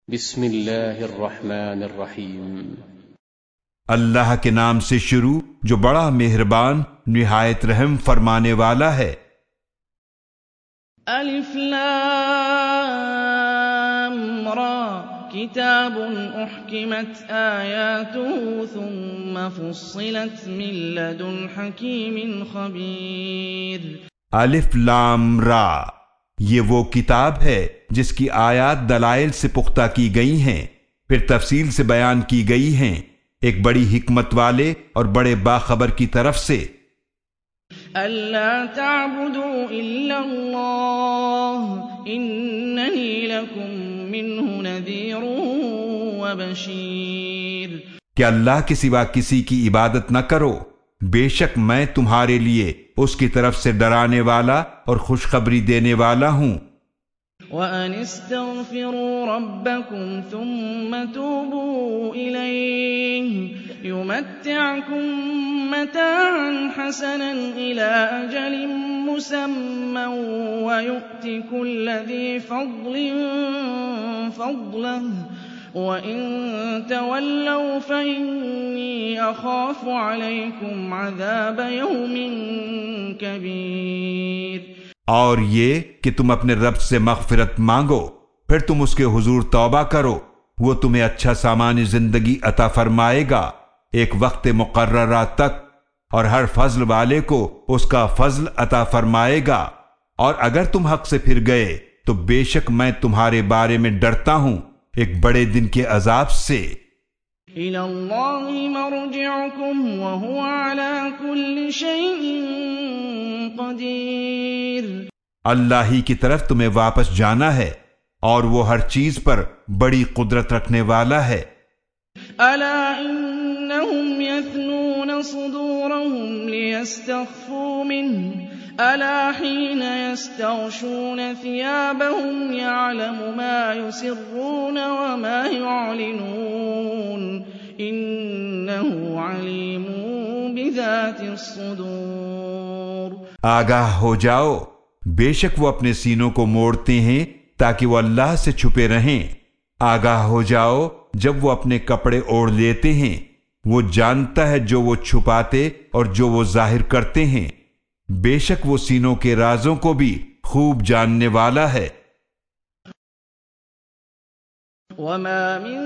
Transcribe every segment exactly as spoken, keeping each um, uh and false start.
بسم اللہ الرحمن الرحیم۔ اللہ کے نام سے شروع جو بڑا مہربان نہایت رحم فرمانے والا ہے۔ الف لام را کتاب احکمت آیاته ثم فصلت من لدن حکیم خبیر۔ الف لام را، یہ وہ کتاب ہے جس کی آیات دلائل سے پختہ کی گئی ہیں، پھر تفصیل سے بیان کی گئی ہیں، ایک بڑی حکمت والے اور بڑے باخبر کی طرف سے۔ الا تعبدوا الا اللہ اننی لکم منہ نذیر وبشیر۔ کہ اللہ کے سوا کسی کی عبادت نہ کرو، بے شک میں تمہارے لیے اس کی طرف سے ڈرانے والا اور خوشخبری دینے والا ہوں۔ وَأَنِ اسْتَغْفِرُوا رَبَّكُمْ ثُمَّ تُوبُوا إِلَيْهِ يُمَتِّعْكُمْ مَتَاعًا حَسَنًا إِلَى أَجَلٍ مُّسَمًّى وَيُؤْتِ كُلَّ ذِي فَضْلٍ فَضْلَهُ وَإِن تَوَلَّوْا فَإِنِّي أَخَافُ عَلَيْكُمْ عَذَابَ يَوْمٍ كَبِيرٍ۔ اور یہ کہ تم اپنے رب سے مغفرت مانگو، پھر تم اس کے حضور توبہ کرو، وہ تمہیں اچھا سامان زندگی عطا فرمائے گا ایک وقت مقررہ تک، اور ہر فضل والے کو اس کا فضل عطا فرمائے گا، اور اگر تم حق سے پھر گئے تو بے شک میں تمہارے بارے میں ڈرتا ہوں ایک بڑے دن کے عذاب سے۔ إِلَى اللَّهِ مَرْجِعُكُمْ وَهُوَ عَلَى كُلِّ شَيْءٍ قَدِيرٌ۔ اللہ ہی کی طرف تمہیں واپس جانا ہے اور وہ ہر چیز پر بڑی قدرت رکھنے والا ہے۔ أَلَا إِنَّهُمْ يَثْنُونَ صُدُورَهُمْ لِيَسْتَخْفُوا مِنْهُ أَلَا حِينَ يَسْتَغْشُونَ ثِيَابَهُمْ يَعْلَمُ مَا يُسِرُّونَ وَمَا يُعْلِنُونَ إِنَّهُ عَلِيمٌ بِذَاتِ الصُّدُورِ۔ آگاہ ہو جاؤ، بے شک وہ اپنے سینوں کو موڑتے ہیں تاکہ وہ اللہ سے چھپے رہیں۔ آگاہ ہو جاؤ جب وہ اپنے کپڑے اوڑھ لیتے ہیں، وہ جانتا ہے جو وہ چھپاتے اور جو وہ ظاہر کرتے ہیں، بے شک وہ سینوں کے رازوں کو بھی خوب جاننے والا ہے۔ وَمَا مِن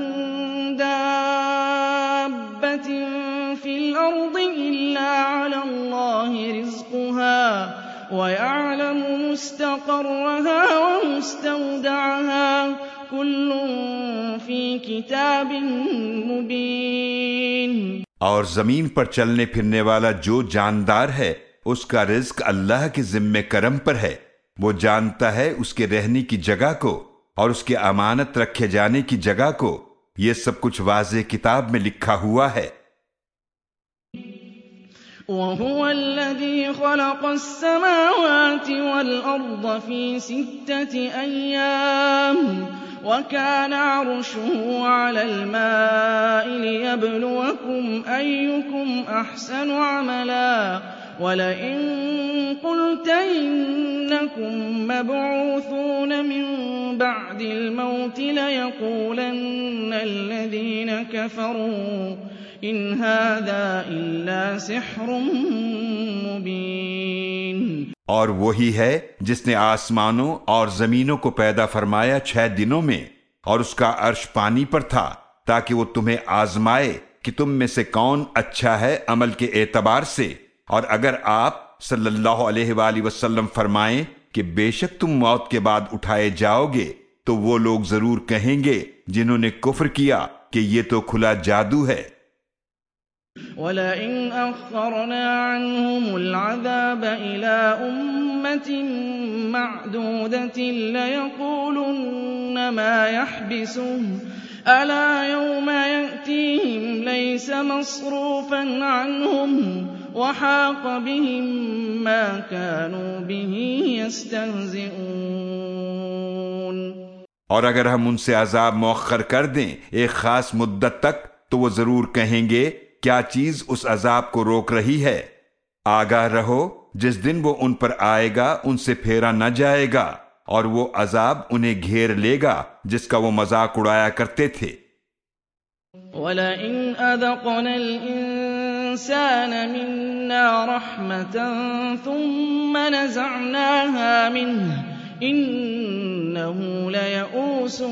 دَابَّةٍ فِي الْأَرْضِ إِلَّا عَلَى اللَّهِ رِزْقُهَا وَيَعْلَمُ مُسْتَقَرَّهَا وَمُسْتَوْدَعَهَا كُلٌّ فِي كِتَابٍ مُبِينٍ۔ اور زمین پر چلنے پھرنے والا جو جاندار ہے اس کا رزق اللہ کے ذمہ کرم پر ہے، وہ جانتا ہے اس کے رہنے کی جگہ کو اور اس کے امانت رکھے جانے کی جگہ کو، یہ سب کچھ واضح کتاب میں لکھا ہوا ہے۔ وَهُوَ الَّذِي خَلَقَ السَّمَاوَاتِ وَالْأَرْضَ فِي سِتَّةِ أَيَّامٍ وَكَانَ عَرْشُهُ عَلَى الْمَاءِ لِيَبْلُوَكُمْ أَيُّكُمْ أَحْسَنُ عَمَلًا وَلَئِن قُلْتَ إِنَّكُمْ مَبْعُوثُونَ مِن بَعْدِ الْمَوْتِ لَيَقُولَنَّ الَّذِينَ كَفَرُوا إِنْ هَذَا إِلَّا سِحْرٌ مُبِينٌ۔ اور وہی ہے جس نے آسمانوں اور زمینوں کو پیدا فرمایا چھ دنوں میں، اور اس کا عرش پانی پر تھا تاکہ وہ تمہیں آزمائے کہ تم میں سے کون اچھا ہے عمل کے اعتبار سے، اور اگر آپ صلی اللہ علیہ وآلہ وسلم فرمائیں کہ بے شک تم موت کے بعد اٹھائے جاؤ گے، تو وہ لوگ ضرور کہیں گے جنہوں نے کفر کیا کہ یہ تو کھلا جادو ہے۔ وَلَئِنْ أَخَّرْنَا عَنْهُمُ الْعَذَابَ إِلَىٰ أُمَّةٍ مَّعْدُودَةٍ لَّيَقُولُنَّ مَا يَحْبِسُهُ أَلَا يَوْمَ يَأْتِيهِمْ لَيْسَ مَصْرُوفًا عَنْهُمْ وَحَاقَ بِهِم مَّا كَانُوا بِهِ يَسْتَهْزِئُونَ۔ اور اگر ہم ان سے عذاب مؤخر کر دیں ایک خاص مدت تک تو وہ ضرور کہیں گے کیا چیز اس عذاب کو روک رہی ہے۔ آگاہ رہو جس دن وہ ان پر آئے گا ان سے پھیرا نہ جائے گا، اور وہ عذاب انہیں گھیر لے گا جس کا وہ مذاق اڑایا کرتے تھے۔ وَلَئِنْ أَذَقْنَا الْإِنسَانَ مِنَّا رَحْمَةً ثُمَّ نَزَعْنَاهَا مِنْهُ إِنَّهُ لَيَئُوسٌ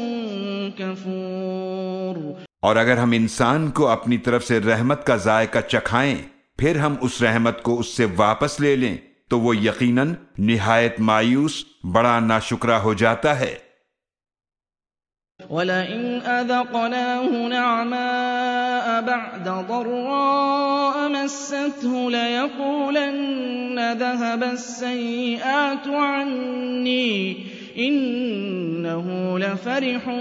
كَفُورٌ۔ اور اگر ہم انسان کو اپنی طرف سے رحمت کا ذائقہ چکھائیں پھر ہم اس رحمت کو اس سے واپس لے لیں تو وہ یقیناً نہایت مایوس بڑا ناشکرا ہو جاتا ہے۔ وَلَئِنْ أَذَقْنَاهُ نَعْمَاءَ بَعْدَ ضَرَّاءَ مَسَّتْهُ لَيَقُولَنَّ ذَهَبَ السَّيِّئَاتُ عَنِّي إِنَّهُ لَفَرِحٌ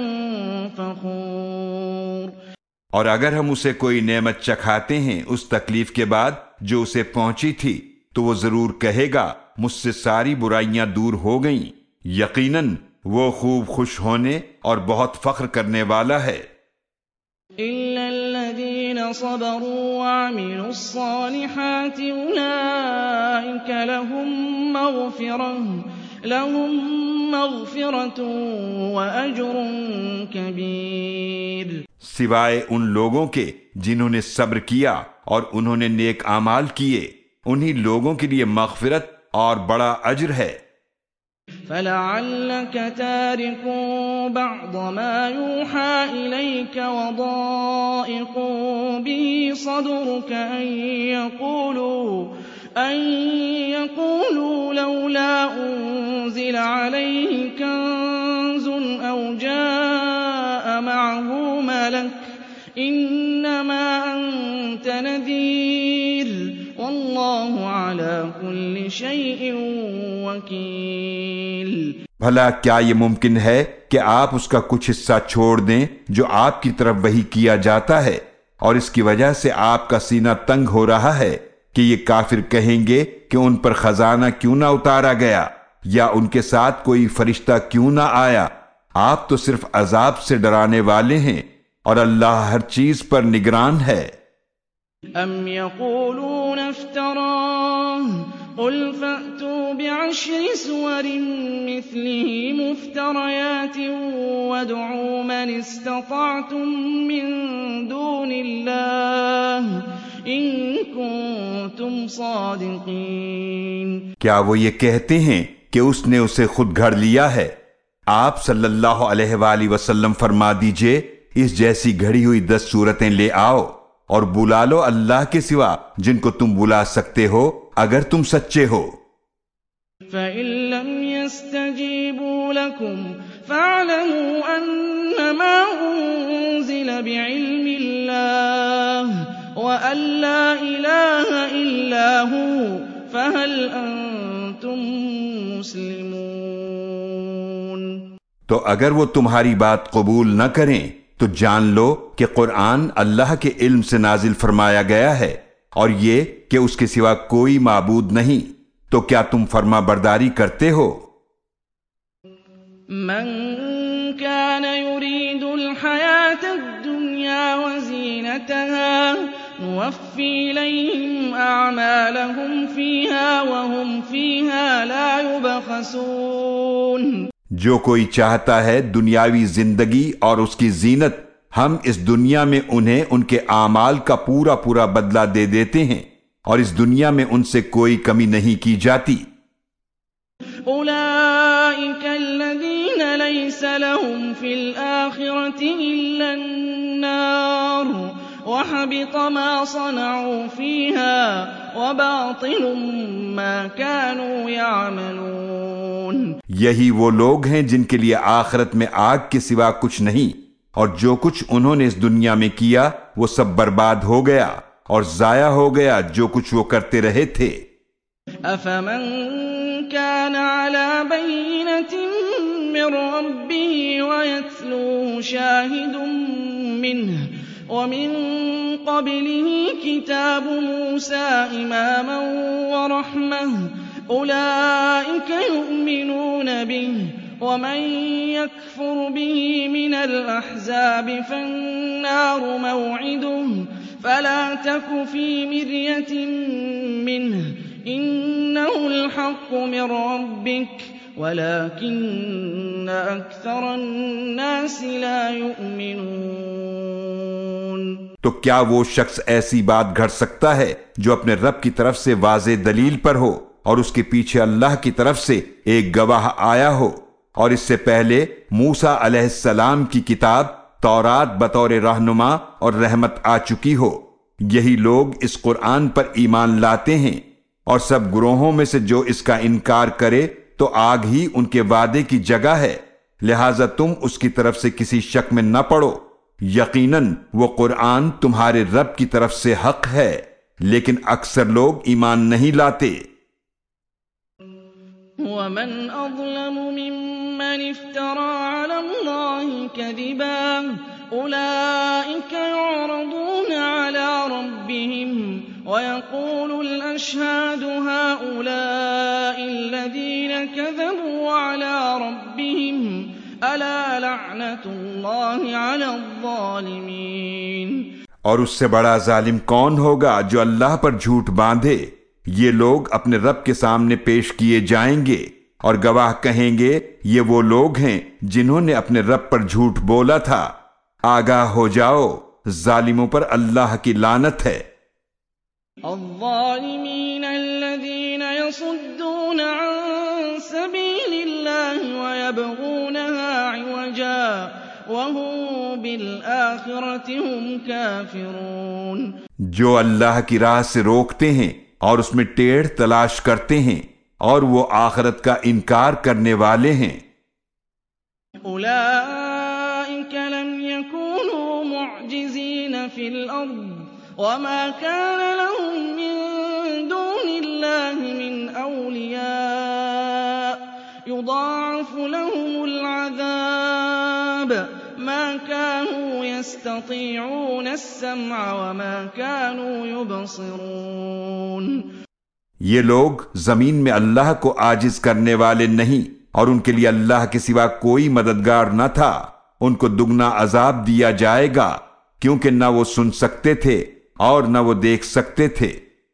فَخُورٌ۔ اور اگر ہم اسے کوئی نعمت چکھاتے ہیں اس تکلیف کے بعد جو اسے پہنچی تھی تو وہ ضرور کہے گا مجھ سے ساری برائیاں دور ہو گئیں، یقیناً وہ خوب خوش ہونے اور بہت فخر کرنے والا ہے۔ إِلَّا الَّذِينَ صَبَرُوا وَعَمِلُوا الصَّالِحَاتِ أُولَئِكَ لَهُم مَّغْفِرَةٌ لَهُم مَّغْفِرَةٌ وَأَجْرٌ كَبِيرٌ۔ سوائے ان لوگوں کے جنہوں نے صبر کیا اور انہوں نے نیک اعمال کیے، انہی لوگوں کے لیے مغفرت اور بڑا اجر ہے۔ فَلَعَلَّكَ تَارِكٌ بَعْضَ مَا يُوحَىٰ إِلَيْكَ وَضَائِقٌ بِهِ صَدْرُكَ أَن يَقُولُوا أَن يَقُولُوا لَوْلَا أُنزِلَ عَلَيْهِ كَنزٌ أَوْ جَاءَ مَعَهُ مَلَكٌ إِنَّمَا أَنتَ نَذِيرٌ وَاللَّهُ عَلَىٰ كُلِّ شَيْءٍ وَكِيلٌ۔ بھلا کیا یہ ممکن ہے کہ آپ اس کا کچھ حصہ چھوڑ دیں جو آپ کی طرف وحی کیا جاتا ہے، اور اس کی وجہ سے آپ کا سینہ تنگ ہو رہا ہے کہ یہ کافر کہیں گے کہ ان پر خزانہ کیوں نہ اتارا گیا یا ان کے ساتھ کوئی فرشتہ کیوں نہ آیا؟ آپ تو صرف عذاب سے ڈرانے والے ہیں اور اللہ ہر چیز پر نگران ہے۔ أَمْ يَقُولُونَ افْتَرَاهُ قُلْ فَأْتُوا بِعَشْرِ سُوَرٍ مِّثْلِهِ مُفْتَرَيَاتٍ وَادْعُوا مَنِ اسْتَطَعْتُم مِّن دُونِ اللَّهِ إِن كُنتُمْ صَادِقِينَ۔ کیا وہ یہ کہتے ہیں کہ اس نے اسے خود گھڑ لیا ہے؟ آپ صلی اللہ علیہ وآلہ وسلم فرما دیجئے اس جیسی گھڑی ہوئی دس صورتیں لے آؤ اور بلا لو اللہ کے سوا جن کو تم بلا سکتے ہو اگر تم سچے ہو۔ فَإِن لَّمْ يَسْتَجِيبُوا لَكُمْ فَاعْلَمُوا أَنَّمَا أُنزِلَ بِعِلْمِ اللَّهِ وَأَن لَّا إِلَٰهَ إِلَّا هُوَ فَهَلْ أَنتُم مُّسْلِمُونَ۔ تو اگر وہ تمہاری بات قبول نہ کریں تو جان لو کہ قرآن اللہ کے علم سے نازل فرمایا گیا ہے اور یہ کہ اس کے سوا کوئی معبود نہیں، تو کیا تم فرما برداری کرتے ہو؟ من كان يريد الحياة الدنيا وزينتها نوفي إليهم أعمالهم فيها وهم فيها لا يبخسون۔ جو کوئی چاہتا ہے دنیاوی زندگی اور اس کی زینت، ہم اس دنیا میں انہیں ان کے اعمال کا پورا پورا بدلہ دے دیتے ہیں اور اس دنیا میں ان سے کوئی کمی نہیں کی جاتی۔ أولئك الذين ليس لهم في الآخرة إلا النار وحبط ما صنعوا فيها وباطل ما كانوا يعملون۔ یہی وہ لوگ ہیں جن کے لیے آخرت میں آگ کے سوا کچھ نہیں، اور جو کچھ انہوں نے اس دنیا میں کیا وہ سب برباد ہو گیا اور ضائع ہو گیا جو کچھ وہ کرتے رہے تھے۔ أفمن كان على بينة من ربه ويتلوه شاهد منه ومن قبله كتاب موسى إماما ورحمة أولئك يؤمنون به ومن يكفر به من الأحزاب فالنار موعده فلا تك في مرية منه إنه الحق من ربك وَلَٰكِنَّ أَكْثَرَ النَّاسِ لَا يُؤْمِنُونَ۔ تو کیا وہ شخص ایسی بات گھڑ سکتا ہے جو اپنے رب کی طرف سے واضح دلیل پر ہو اور اس کے پیچھے اللہ کی طرف سے ایک گواہ آیا ہو؟ اور اس سے پہلے موسیٰ علیہ السلام کی کتاب تورات بطور رہنما اور رحمت آ چکی ہو۔ یہی لوگ اس قرآن پر ایمان لاتے ہیں، اور سب گروہوں میں سے جو اس کا انکار کرے تو آگ ہی ان کے وعدے کی جگہ ہے، لہٰذا تم اس کی طرف سے کسی شک میں نہ پڑو۔ یقیناً وہ قرآن تمہارے رب کی طرف سے حق ہے، لیکن اکثر لوگ ایمان نہیں لاتے۔ وَمَنْ أَظْلَمُ مِمَّنِ افْتَرَىٰ عَلَى اللَّهِ كَذِبًا أُولَٰئِكَ يُعْرَضُونَ عَلَىٰ رَبِّهِمْ وَيَقُولُ الْأَشْهَادُ هَٰؤُلَاءِ الَّذِينَ كَذَبُوا عَلَىٰ رَبِّهِمْ أَلَا لَعْنَةُ اللَّهِ عَلَى الظَّالِمِينَ۔ اور اس سے بڑا ظالم کون ہوگا جو اللہ پر جھوٹ باندھے؟ یہ لوگ اپنے رب کے سامنے پیش کیے جائیں گے اور گواہ کہیں گے یہ وہ لوگ ہیں جنہوں نے اپنے رب پر جھوٹ بولا تھا۔ آگاہ ہو جاؤ، ظالموں پر اللہ کی لعنت ہے۔ الظالمین الذین یصدون عن سبیل اللہ ویبغونها عوجا وهم بالآخرة هم کافرون۔ جو اللہ کی راہ سے روکتے ہیں اور اس میں ٹیڑھ تلاش کرتے ہیں اور وہ آخرت کا انکار کرنے والے ہیں۔ اولئک لم یکونوا معجزین فی الارض وما كان لهم من دون الله من اولیاء يضاعف لهم العذاب ما كانوا يستطيعون السمع وما كانوا يبصرون۔ یہ لوگ زمین میں اللہ کو عاجز کرنے والے نہیں، اور ان کے لیے اللہ کے سوا کوئی مددگار نہ تھا۔ ان کو دگنا عذاب دیا جائے گا، کیونکہ نہ وہ سن سکتے تھے اور نہ وہ دیکھ سکتے تھے۔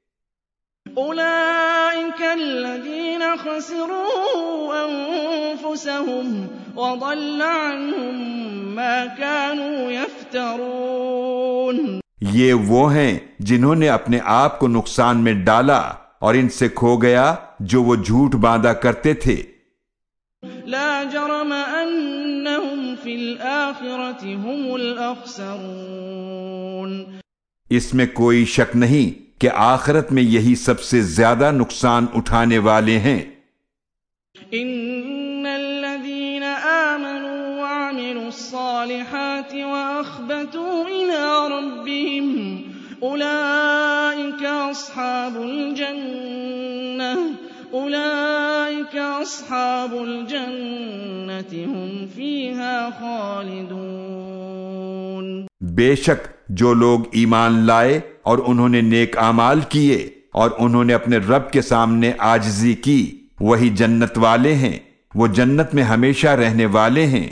اولئک الذین خسروا انفسهم وضل عنهم ما كانوا یفترون۔ یہ وہ ہیں جنہوں نے اپنے آپ کو نقصان میں ڈالا اور ان سے کھو گیا جو وہ جھوٹ باندھا کرتے تھے۔ لا جرم انہم فی الآخرة هم الاخسرون۔ اس میں کوئی شک نہیں کہ آخرت میں یہی سب سے زیادہ نقصان اٹھانے والے ہیں۔ ان الذین آمنوا وعملوا الصالحات واخبتوا الى ربهم اولئک اصحاب الجنہ اولئک اصحاب الجنة هم فیہا خالدون۔ بے شک جو لوگ ایمان لائے اور انہوں نے نیک اعمال کیے اور انہوں نے اپنے رب کے سامنے عاجزی کی، وہی جنت والے ہیں، وہ جنت میں ہمیشہ رہنے والے ہیں۔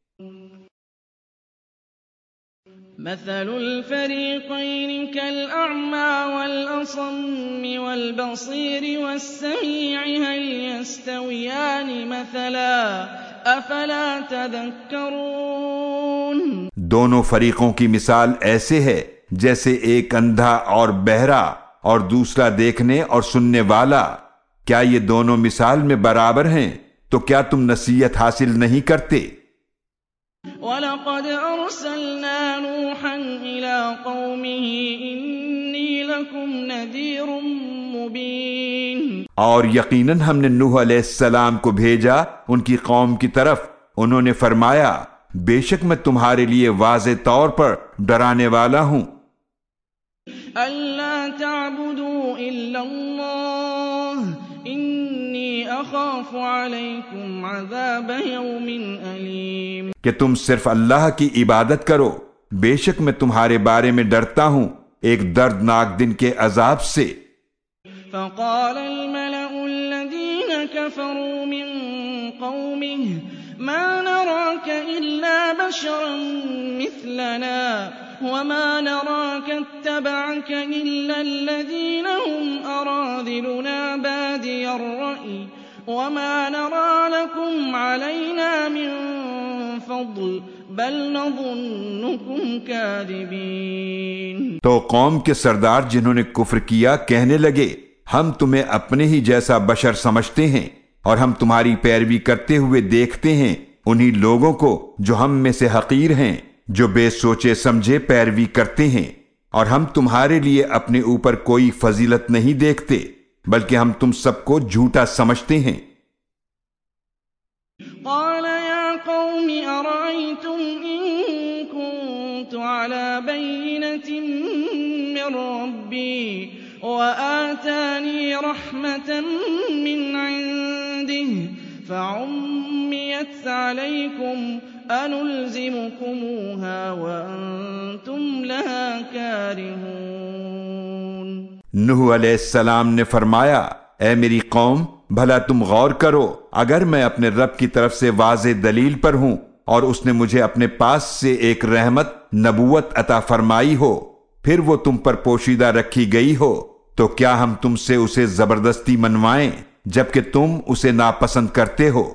مثل الفریقین کالأعمى والأصم والبصیر والسمیع هل یستویان مثلا افلا تذکرون۔ دونوں فریقوں کی مثال ایسے ہے جیسے ایک اندھا اور بہرا اور دوسرا دیکھنے اور سننے والا، کیا یہ دونوں مثال میں برابر ہیں؟ تو کیا تم نصیحت حاصل نہیں کرتے؟ وَلَقَدْ أَرْسَلْنَا نُوحًا إِلَىٰ قَوْمِهِ إِنِّي لَكُمْ نَذِيرٌ مُّبِينٌ۔ اور یقیناً ہم نے نوح علیہ السلام کو بھیجا ان کی قوم کی طرف، انہوں نے فرمایا بے شک میں تمہارے لیے واضح طور پر ڈرانے والا ہوں۔ أَلَّا تَعْبُدُوا إِلَّا اللَّهَ إِنِّي أَخَافُ عَلَيْكُمْ عَذَابَ يَوْمٍ أَلِيمٍ۔ کہ تم صرف اللہ کی عبادت کرو، بے شک میں تمہارے بارے میں ڈرتا ہوں ایک دردناک دن کے عذاب سے۔ فَقَالَ الْمَلَأُ الَّذِينَ كَفَرُوا مِن قَوْمِهِ مَا نَرَاكَ إِلَّا بَشَرًا مِثْلَنَا وَمَا نَرَاكَ اتَّبَعَكَ إِلَّا الَّذِينَ هُمْ أَرَاذِلُنَا بَادِيَ الرَّأْيِ وما نرى لكم علينا من فضل بل نظنكم كاذبين۔ تو قوم کے سردار جنہوں نے کفر کیا کہنے لگے ہم تمہیں اپنے ہی جیسا بشر سمجھتے ہیں اور ہم تمہاری پیروی کرتے ہوئے دیکھتے ہیں انہی لوگوں کو جو ہم میں سے حقیر ہیں، جو بے سوچے سمجھے پیروی کرتے ہیں، اور ہم تمہارے لیے اپنے اوپر کوئی فضیلت نہیں دیکھتے بلکہ ہم تم سب کو جھوٹا سمجھتے ہیں۔ قال يا قوم أرأيتم إن كنت على بينة من ربي وآتاني رحمة من عنده فعميت عليكم أنلزمكموها وأنتم لها كارهون۔ نوح علیہ السلام نے فرمایا اے میری قوم بھلا تم غور کرو، اگر میں اپنے رب کی طرف سے واضح دلیل پر ہوں اور اس نے مجھے اپنے پاس سے ایک رحمت نبوت عطا فرمائی ہو پھر وہ تم پر پوشیدہ رکھی گئی ہو تو کیا ہم تم سے اسے زبردستی منوائیں جبکہ تم اسے ناپسند کرتے ہو؟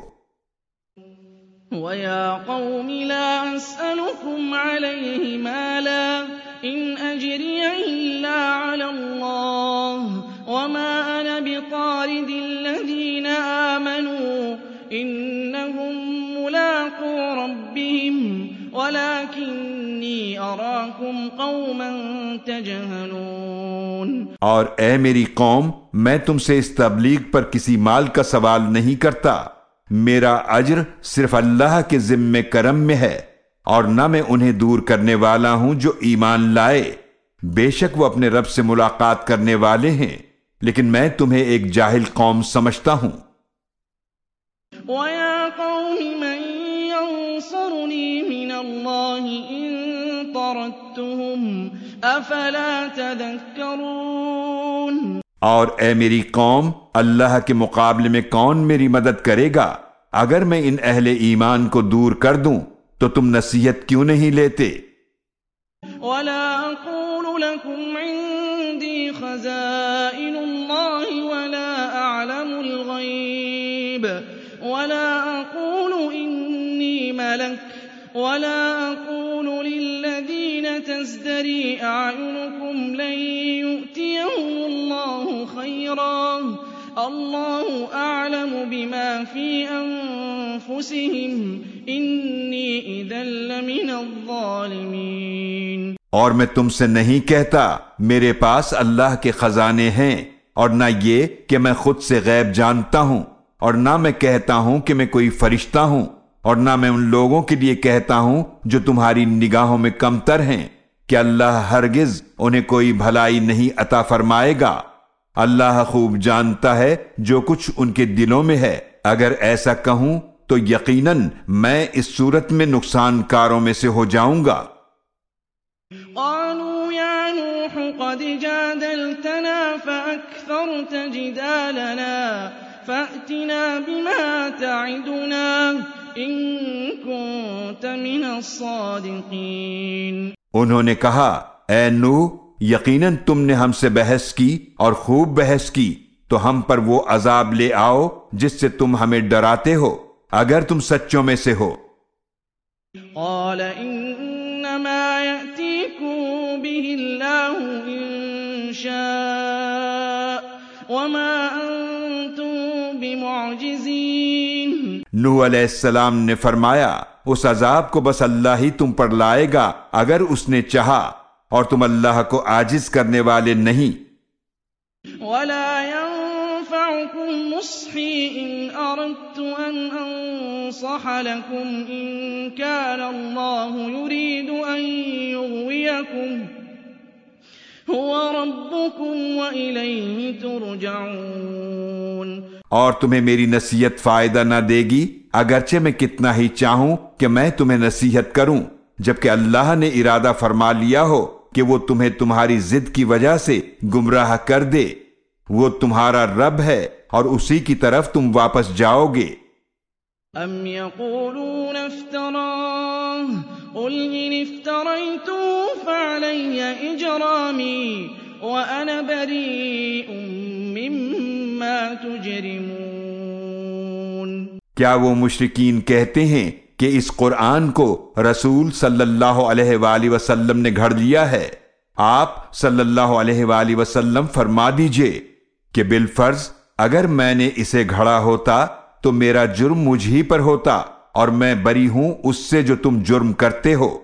وَيَا قَوْمِ لَا أَسْأَلُكُمْ عَلَيْهِ مَالًا إِنْ أَجْرِيَ إِلَّا عَلَى اللَّهِ وَمَا أَنَا بِطَارِدِ الَّذِينَ آمَنُوا إِنَّهُمْ مُلَاقُو رَبِّهِمْ وَلَكِنِّي أَرَاكُمْ قَوْمًا تَجْهَلُونَ۔ اور اے میری قوم میں تم سے اس تبلیغ پر کسی مال کا سوال نہیں کرتا، میرا اجر صرف اللہ کے ذمہ کرم میں ہے اور نہ میں انہیں دور کرنے والا ہوں جو ایمان لائے، بے شک وہ اپنے رب سے ملاقات کرنے والے ہیں، لیکن میں تمہیں ایک جاہل قوم سمجھتا ہوں۔ وَيَا قَوْمِ مَن يَنصُرُنِي مِنَ اللَّهِ إِن طَرَدتُّهُمْ أَفَلَا تَذَكَّرُونَ۔ اور اے میری قوم اللہ کے مقابلے میں کون میری مدد کرے گا؟ اگر میں ان اہل ایمان کو دور کر دوں تو تم نصیحت کیوں نہیں لیتے؟ وَلَا أَقُولُ لَكُمْ عِندِي خَزَائِنُ اللَّهِ وَلَا أَعْلَمُ الْغَيْبَ وَلَا أَقُولُ إِنِّي مَلَكٌ وَلَا أَقُولُ لِلَّذِينَ تَزْدَرِي أَعْيُنُكُمْ لَن يُؤْتِيَهُمُ اللَّهُ خَيْرًا اللَّهُ أَعْلَمُ بِمَا فِي أَنفُسِهِمْ إِنِّي إِذًا لَّمِنَ الظَّالِمِينَ۔ اور میں تم سے نہیں کہتا میرے پاس اللہ کے خزانے ہیں، اور نہ یہ کہ میں خود سے غیب جانتا ہوں، اور نہ میں کہتا ہوں کہ میں کوئی فرشتہ ہوں، اور نہ میں ان لوگوں کے لیے کہتا ہوں جو تمہاری نگاہوں میں کمتر ہیں کہ اللہ ہرگز انہیں کوئی بھلائی نہیں عطا فرمائے گا۔ اللہ خوب جانتا ہے جو کچھ ان کے دلوں میں ہے، اگر ایسا کہوں تو یقیناً میں اس صورت میں نقصان کاروں میں سے ہو جاؤں گا۔ قالوا يا نوح قد جادلتنا فأكثرت جدالنا فأتنا بما تعدنا إن كنت من الصادقين۔ انہوں نے کہا اے نوح یقیناً تم نے ہم سے بحث کی اور خوب بحث کی، تو ہم پر وہ عذاب لے آؤ جس سے تم ہمیں ڈراتے ہو اگر تم سچوں میں سے ہو۔ قال انما يأتيكم به الله إن شاء وما أنتم بمعجزين۔ نوح علیہ السلام نے فرمایا اس عذاب کو بس اللہ ہی تم پر لائے گا اگر اس نے چاہا، اور تم اللہ کو عاجز کرنے والے نہیں۔ وَلَا يَنفَعُكُمْ نُصْحِي إِنْ أَرَدْتُ أَنْ أَنصَحَ لَكُمْ إِنْ كَانَ اللَّهُ يُرِيدُ أَنْ يُغْوِيَكُمْ هُوَ رَبُّكُمْ وَإِلَيْهِ تُرْجَعُونَ۔ اور تمہیں میری نصیحت فائدہ نہ دے گی اگرچہ میں کتنا ہی چاہوں کہ میں تمہیں نصیحت کروں، جبکہ اللہ نے ارادہ فرما لیا ہو کہ وہ تمہیں تمہاری ضد کی وجہ سے گمراہ کر دے۔ وہ تمہارا رب ہے اور اسی کی طرف تم واپس جاؤ گے۔ ام یقولون افتراه قل ان افتریته فعلی اجرامی وانا بریء مما تجرمون۔ کیا وہ مشرکین کہتے ہیں کہ اس قرآن کو رسول صلی اللہ علیہ وآلہ وسلم نے گھڑ لیا ہے؟ آپ صلی اللہ علیہ وآلہ وسلم فرما دیجئے کہ بالفرض اگر میں نے اسے گھڑا ہوتا تو میرا جرم مجھ ہی پر ہوتا اور میں بری ہوں اس سے جو تم جرم کرتے ہو۔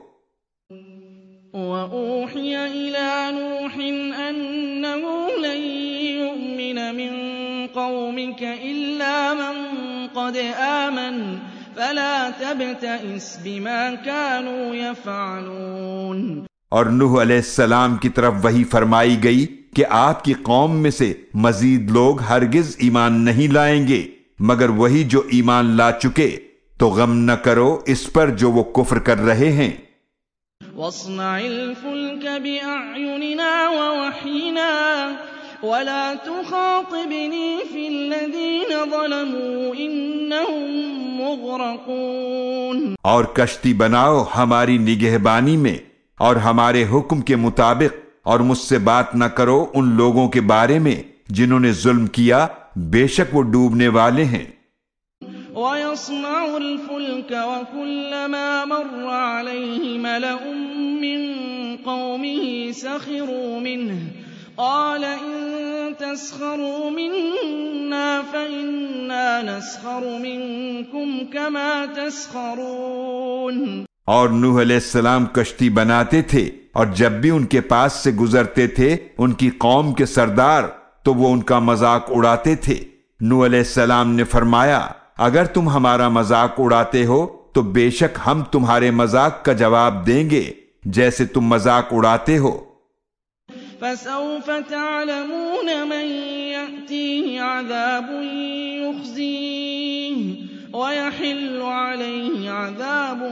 وَأُوحِيَ إِلَىٰ نُوحٍ أَنَّهُ لَن يُؤْمِنَ مِن قَوْمِكَ إِلَّا مَن قَدْ آمَنَ فَلَا تَبْتَئِسْ بِمَا كَانُوا يَفْعَلُونَ۔ اور نوح علیہ السلام کی طرف وحی فرمائی گئی کہ آپ کی قوم میں سے مزید لوگ ہرگز ایمان نہیں لائیں گے مگر وہی جو ایمان لا چکے، تو غم نہ کرو اس پر جو وہ کفر کر رہے ہیں۔ وَاصْنَعِ الْفُلْكَ بِأَعْيُنِنَا وَوَحْيِنَا وَلَا تُخَاطِبْنِي فِي الَّذِينَ ظَلَمُوا إِنَّهُمْ مُغْرَقُونَ۔ اور کشتی بناؤ ہماری نگہبانی میں اور ہمارے حکم کے مطابق، اور مجھ سے بات نہ کرو ان لوگوں کے بارے میں جنہوں نے ظلم کیا، بے شک وہ ڈوبنے والے ہیں۔ وَيَصْنَعُ الْفُلْكَ وَكُلَّمَا مَرَّ عَلَيْهِ مَلَأٌ مِّن قَوْمِهِ سَخِرُوا مِنْهُ قَالَ إِن تَسْخَرُوا مِنَّا فَإِنَّا نَسْخَرُ مِنكُمْ كَمَا تَسْخَرُونَ۔ اور نوح علیہ السلام کشتی بناتے تھے، اور جب بھی ان کے پاس سے گزرتے تھے ان کی قوم کے سردار تو وہ ان کا مذاق اڑاتے تھے۔ نوح علیہ السلام نے فرمایا اگر تم ہمارا مذاق اڑاتے ہو تو بے شک ہم تمہارے مذاق کا جواب دیں گے جیسے تم مذاق اڑاتے ہو۔ فَسَوْفَ تَعْلَمُونَ مَن يَأْتِيهِ عَذَابٌ يُخْزِيهِ وَيَحِلُّ عَلَيْهِ عَذَابٌ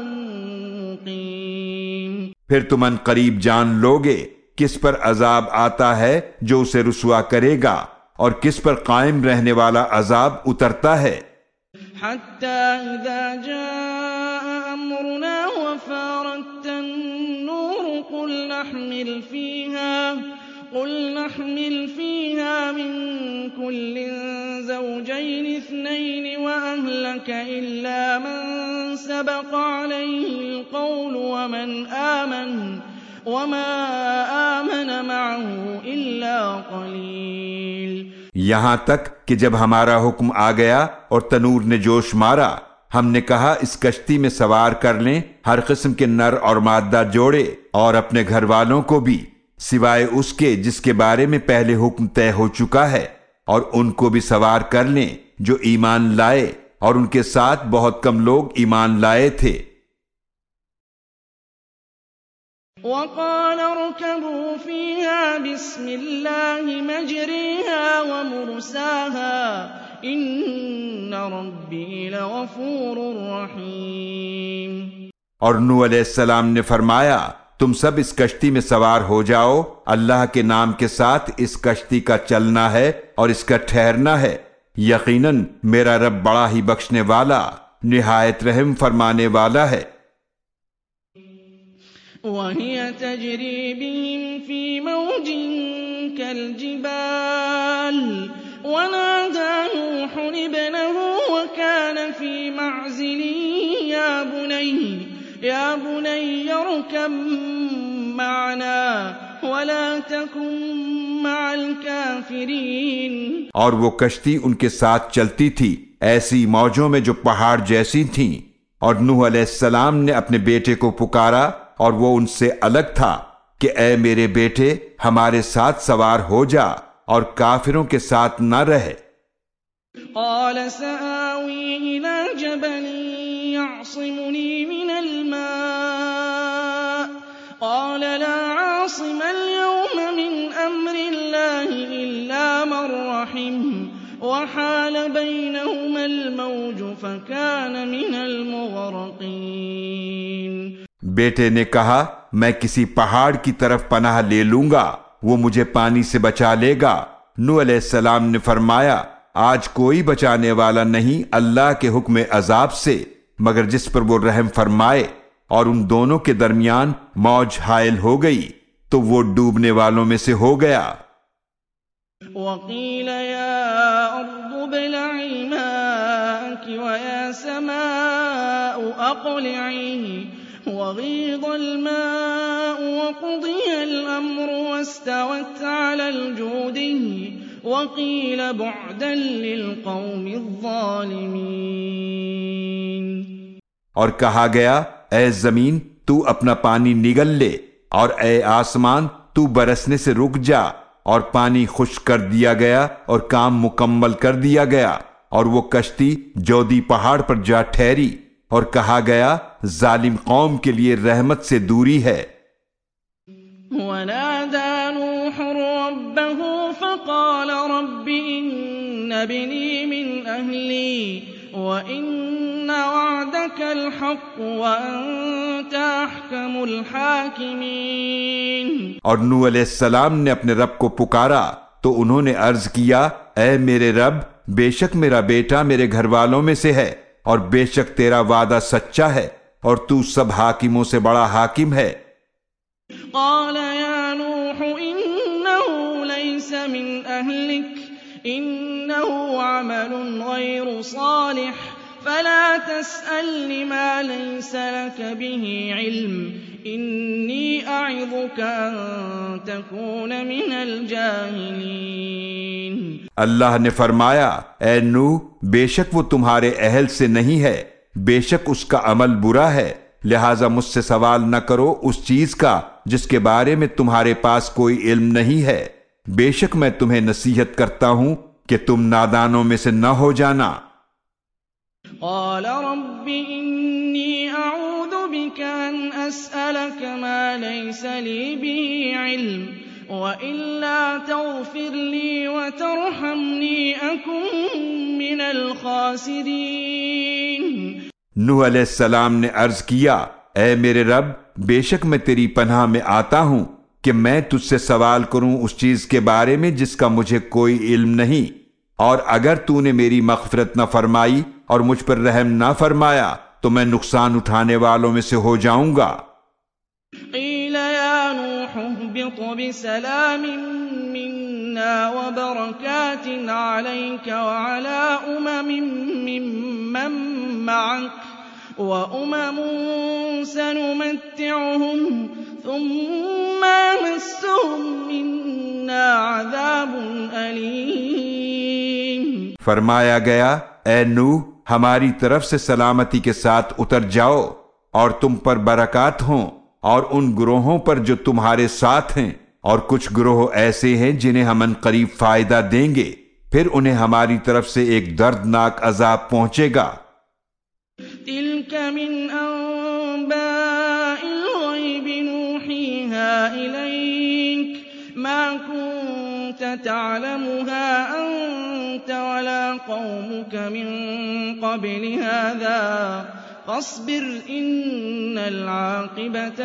مُقِيمٌ۔ پھر تم ان قریب جان لوگے کس پر عذاب آتا ہے جو اسے رسوا کرے گا، اور کس پر قائم رہنے والا عذاب اترتا ہے۔ حَتَّى إِذَا جَاءَ أَمْرُنَا وَفَارَتِ النُّورُ قُلْ نَحْمِلُ فِيهَا قُلْ نَحْمِلُ فِيهَا مِن كُلٍّ زَوْجَيْنِ اثْنَيْنِ وَأَهْلَكَ إِلَّا مَن سَبَقَ عَلَيْهِ الْقَوْلُ وَمَنْ آمَنَ وَمَا آمَنَ مَعَهُ إِلَّا قَلِيلٌ۔ یہاں تک کہ جب ہمارا حکم آ گیا اور تنور نے جوش مارا، ہم نے کہا اس کشتی میں سوار کر لیں ہر قسم کے نر اور مادہ جوڑے اور اپنے گھر والوں کو بھی، سوائے اس کے جس کے بارے میں پہلے حکم طے ہو چکا ہے، اور ان کو بھی سوار کر لیں جو ایمان لائے، اور ان کے ساتھ بہت کم لوگ ایمان لائے تھے۔ وَقَالَ ارْكَبُوا فِيهَا بِسْمِ اللَّهِ مَجْرَاهَا وَمُرْسَاهَا إِنَّ رَبِّي لَغَفُورٌ رَّحِيمٌ۔ اور نوح علیہ السلام نے فرمایا تم سب اس کشتی میں سوار ہو جاؤ، اللہ کے نام کے ساتھ اس کشتی کا چلنا ہے اور اس کا ٹھہرنا ہے، یقیناً میرا رب بڑا ہی بخشنے والا نہایت رحم فرمانے والا ہے۔ وَهِيَ تَجْرِي بِهِمْ فِي مَوْجٍ كَالْجِبَالِ وَنَادَىٰ نُوحٌ ابْنَهُ وَكَانَ فِي مَعْزِلٍ يَا بُنَيَّ يَا بُنَيَّ ارْكَب مَّعَنَا وَلَا تَكُن مَّعَ الْكَافِرِينَ۔ اور وہ کشتی ان کے ساتھ چلتی تھی ایسی موجوں میں جو پہاڑ جیسی تھیں، اور نوح علیہ السلام نے اپنے بیٹے کو پکارا اور وہ ان سے الگ تھا کہ اے میرے بیٹے ہمارے ساتھ سوار ہو جا اور کافروں کے ساتھ نہ رہے۔ قال سآوي إلى جبل يعصمني من الماء قال لا عاصم اليوم من أمر الله إلا من رحم وحال بينهما الموج فكان من المغرقين۔ بیٹے نے کہا میں کسی پہاڑ کی طرف پناہ لے لوں گا، وہ مجھے پانی سے بچا لے گا۔ نوح علیہ السلام نے فرمایا آج کوئی بچانے والا نہیں اللہ کے حکم عذاب سے مگر جس پر وہ رحم فرمائے، اور ان دونوں کے درمیان موج حائل ہو گئی تو وہ ڈوبنے والوں میں سے ہو گیا۔ وَقِيلَ يَا أَرْضُ ابْلَعِي مَاءَكِ وَيَا أقلعيه وغيض الماء وقضي الأمر واستوت على الجودي وقيل بعدا للقوم الظالمين۔ اور کہا گیا اے زمین تو اپنا پانی نگل لے، اور اے آسمان تو برسنے سے رک جا، اور پانی خشک کر دیا گیا اور کام مکمل کر دیا گیا، اور وہ کشتی جودی پہاڑ پر جا ٹھہری، اور کہا گیا ظالم قوم کے لیے رحمت سے دوری ہے۔ وَنَادَى نُوحٌ رَبَّهُ فَقَالَ رَبِّ إِنَّ ابْنِي مِنْ أَهْلِي وَإِنَّ وَعْدَكَ الْحَقُّ وَأَنْتَ أَحْكَمُ الْحَاكِمِينَ۔ اور نوح علیہ السلام نے اپنے رب کو پکارا تو انہوں نے عرض کیا اے میرے رب، بے شک میرا بیٹا میرے گھر والوں میں سے ہے، اور بے شک تیرا وعدہ سچا ہے، اور تو سب حاکموں سے بڑا حاکم ہے۔ قال يا نوح إنه ليس من أهلك إنه عمل غير صالح فلا تسألني ما ليس لك به علم إني أعظك أن تكون من الجاهلين۔ اللہ نے فرمایا اے نوح، بے شک وہ تمہارے اہل سے نہیں ہے، بے شک اس کا عمل برا ہے، لہٰذا مجھ سے سوال نہ کرو اس چیز کا جس کے بارے میں تمہارے پاس کوئی علم نہیں ہے، بے شک میں تمہیں نصیحت کرتا ہوں کہ تم نادانوں میں سے نہ ہو جانا۔ قال رب إني أعوذ بك أن أسألك ما ليس لي به علم وإلا تغفر لي وترحمني أكن من الخاسرين۔ نوح علیہ السلام نے عرض کیا اے میرے رب، بے شک میں تیری پناہ میں آتا ہوں کہ میں تجھ سے سوال کروں اس چیز کے بارے میں جس کا مجھے کوئی علم نہیں، اور اگر تو نے میری مغفرت نہ فرمائی اور مجھ پر رحم نہ فرمایا تو میں نقصان اٹھانے والوں میں سے ہو جاؤں گا۔ قیل یا نوح اهبط بسلام منا وبرکات علیک وعلی امم ممن معک وأمم سنمتعهم ثم يمسهم منا عذاب أليم۔ فرمایا گیا اے نوح، ہماری طرف سے سلامتی کے ساتھ اتر جاؤ، اور تم پر برکات ہوں، اور ان گروہوں پر جو تمہارے ساتھ ہیں، اور کچھ گروہ ایسے ہیں جنہیں ہم ان قریب فائدہ دیں گے، پھر انہیں ہماری طرف سے ایک دردناک عذاب پہنچے گا۔ تلك من أنباء الغيب نوحيها إليك ما كنت تعلمها أنت ولا قومك من قبل هذا فاصبر إن العاقبة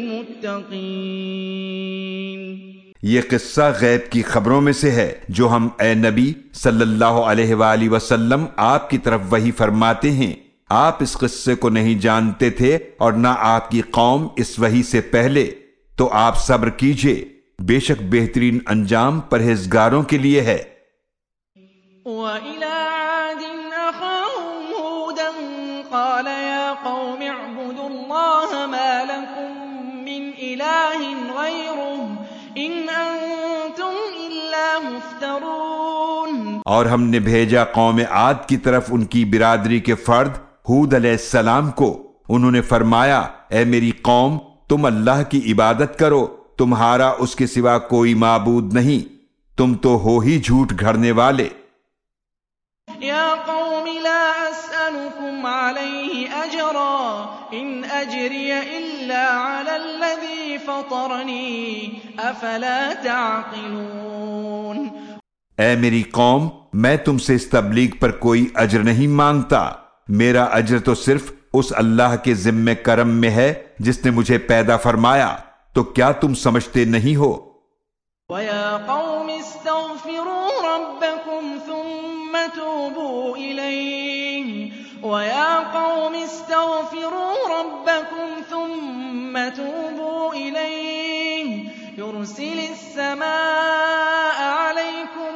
للمتقين۔ یہ قصہ غیب کی خبروں میں سے ہے جو ہم اے نبی صلی اللہ علیہ وآلہ وسلم آپ کی طرف وحی فرماتے ہیں۔ آپ اس قصے کو نہیں جانتے تھے اور نہ آپ کی قوم اس وحی سے پہلے، تو آپ صبر کیجئے، بے شک بہترین انجام پرہیزگاروں کے لیے ہے۔ وَإِلَىٰ عَادٍ أَخَاهُمْ هُودًا قَالَ يَا قَوْمِ اعْبُدُوا اللَّهَ مَا لَكُم مِّنْ إِلَٰهٍ غَيْرُهُ إِنْ أَنتُمْ إِلَّا مُفْتَرُونَ۔ اور ہم نے بھیجا قوم عاد کی طرف ان کی برادری کے فرد ہود علیہ السلام کو، انہوں نے فرمایا اے میری قوم، تم اللہ کی عبادت کرو، تمہارا اس کے سوا کوئی معبود نہیں، تم تو ہو ہی جھوٹ گھڑنے والے۔ یا قوم لا اسألکم علیہ اجرا ان اجری الا علی الذی فطرنی افلا تعقلون۔ اے میری قوم، میں تم سے اس تبلیغ پر کوئی اجر نہیں مانگتا، میرا اجر تو صرف اس اللہ کے ذمہ کرم میں ہے جس نے مجھے پیدا فرمایا، تو کیا تم سمجھتے نہیں ہو؟ وَيَا قَوْمِ اسْتَغْفِرُوا رَبَّكُمْ ثُمَّ تُوبُوا إِلَيْهِ وَيَا قَوْمِ اسْتَغْفِرُوا رَبَّكُمْ ثُمَّ تُوبُوا إِلَيْهِ يُرْسِلِ السَّمَاءَ عَلَيْكُمْ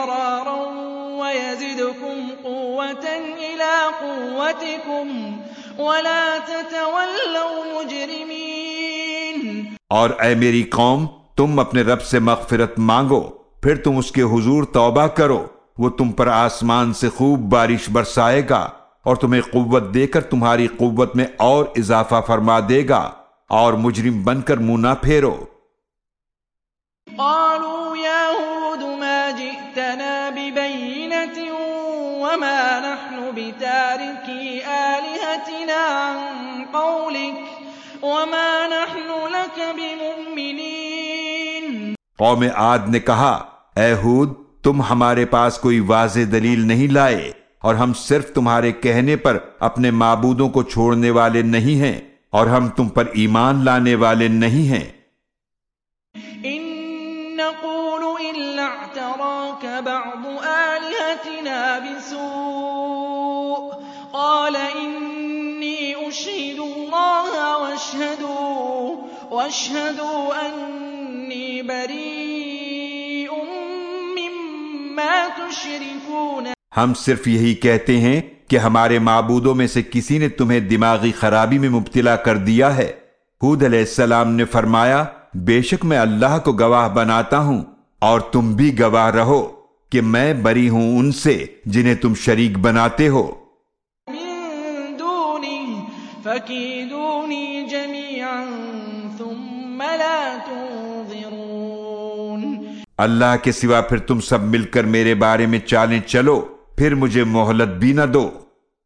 مِدْرَارًا وَيَزِدْكُمْ قُوَّةً إِلَىٰ قُوَّتِكُمْ ولا تتولوا مجرمين۔ اور اے میری قوم، تم اپنے رب سے مغفرت مانگو، پھر تم اس کے حضور توبہ کرو، وہ تم پر آسمان سے خوب بارش برسائے گا اور تمہیں قوت دے کر تمہاری قوت میں اور اضافہ فرما دے گا، اور مجرم بن کر منہ نہ پھیرو۔ قالوا يا هود ما جئتنا ببينة وما نحن بتاركي آلهتنا عن قولك وما نحن لك بمؤمنين۔ قوم عاد نے کہا، اے ہود، تم ہمارے پاس کوئی واضح دلیل نہیں لائے، اور ہم صرف تمہارے کہنے پر اپنے معبودوں کو چھوڑنے والے نہیں ہیں، اور ہم تم پر ایمان لانے والے نہیں ہیں۔ إن نقول إلا اعتراك بعض آلهتنا بسوء قال إني أشهد الله واشهدوا واشهدوا أني بريء مما تشركون۔ ہم صرف یہی کہتے ہیں کہ ہمارے معبودوں میں سے کسی نے تمہیں دماغی خرابی میں مبتلا کر دیا ہے۔ ہود علیہ السلام نے فرمایا، بے شک میں اللہ کو گواہ بناتا ہوں، اور تم بھی گواہ رہو کہ میں بری ہوں ان سے جنہیں تم شریک بناتے ہو۔ من دونه فكيدوني جميعا ثم لا تنظرون۔ اللہ کے سوا پھر تم سب مل کر میرے بارے میں چالیں چلو، پھر مجھے مہلت بھی نہ دو۔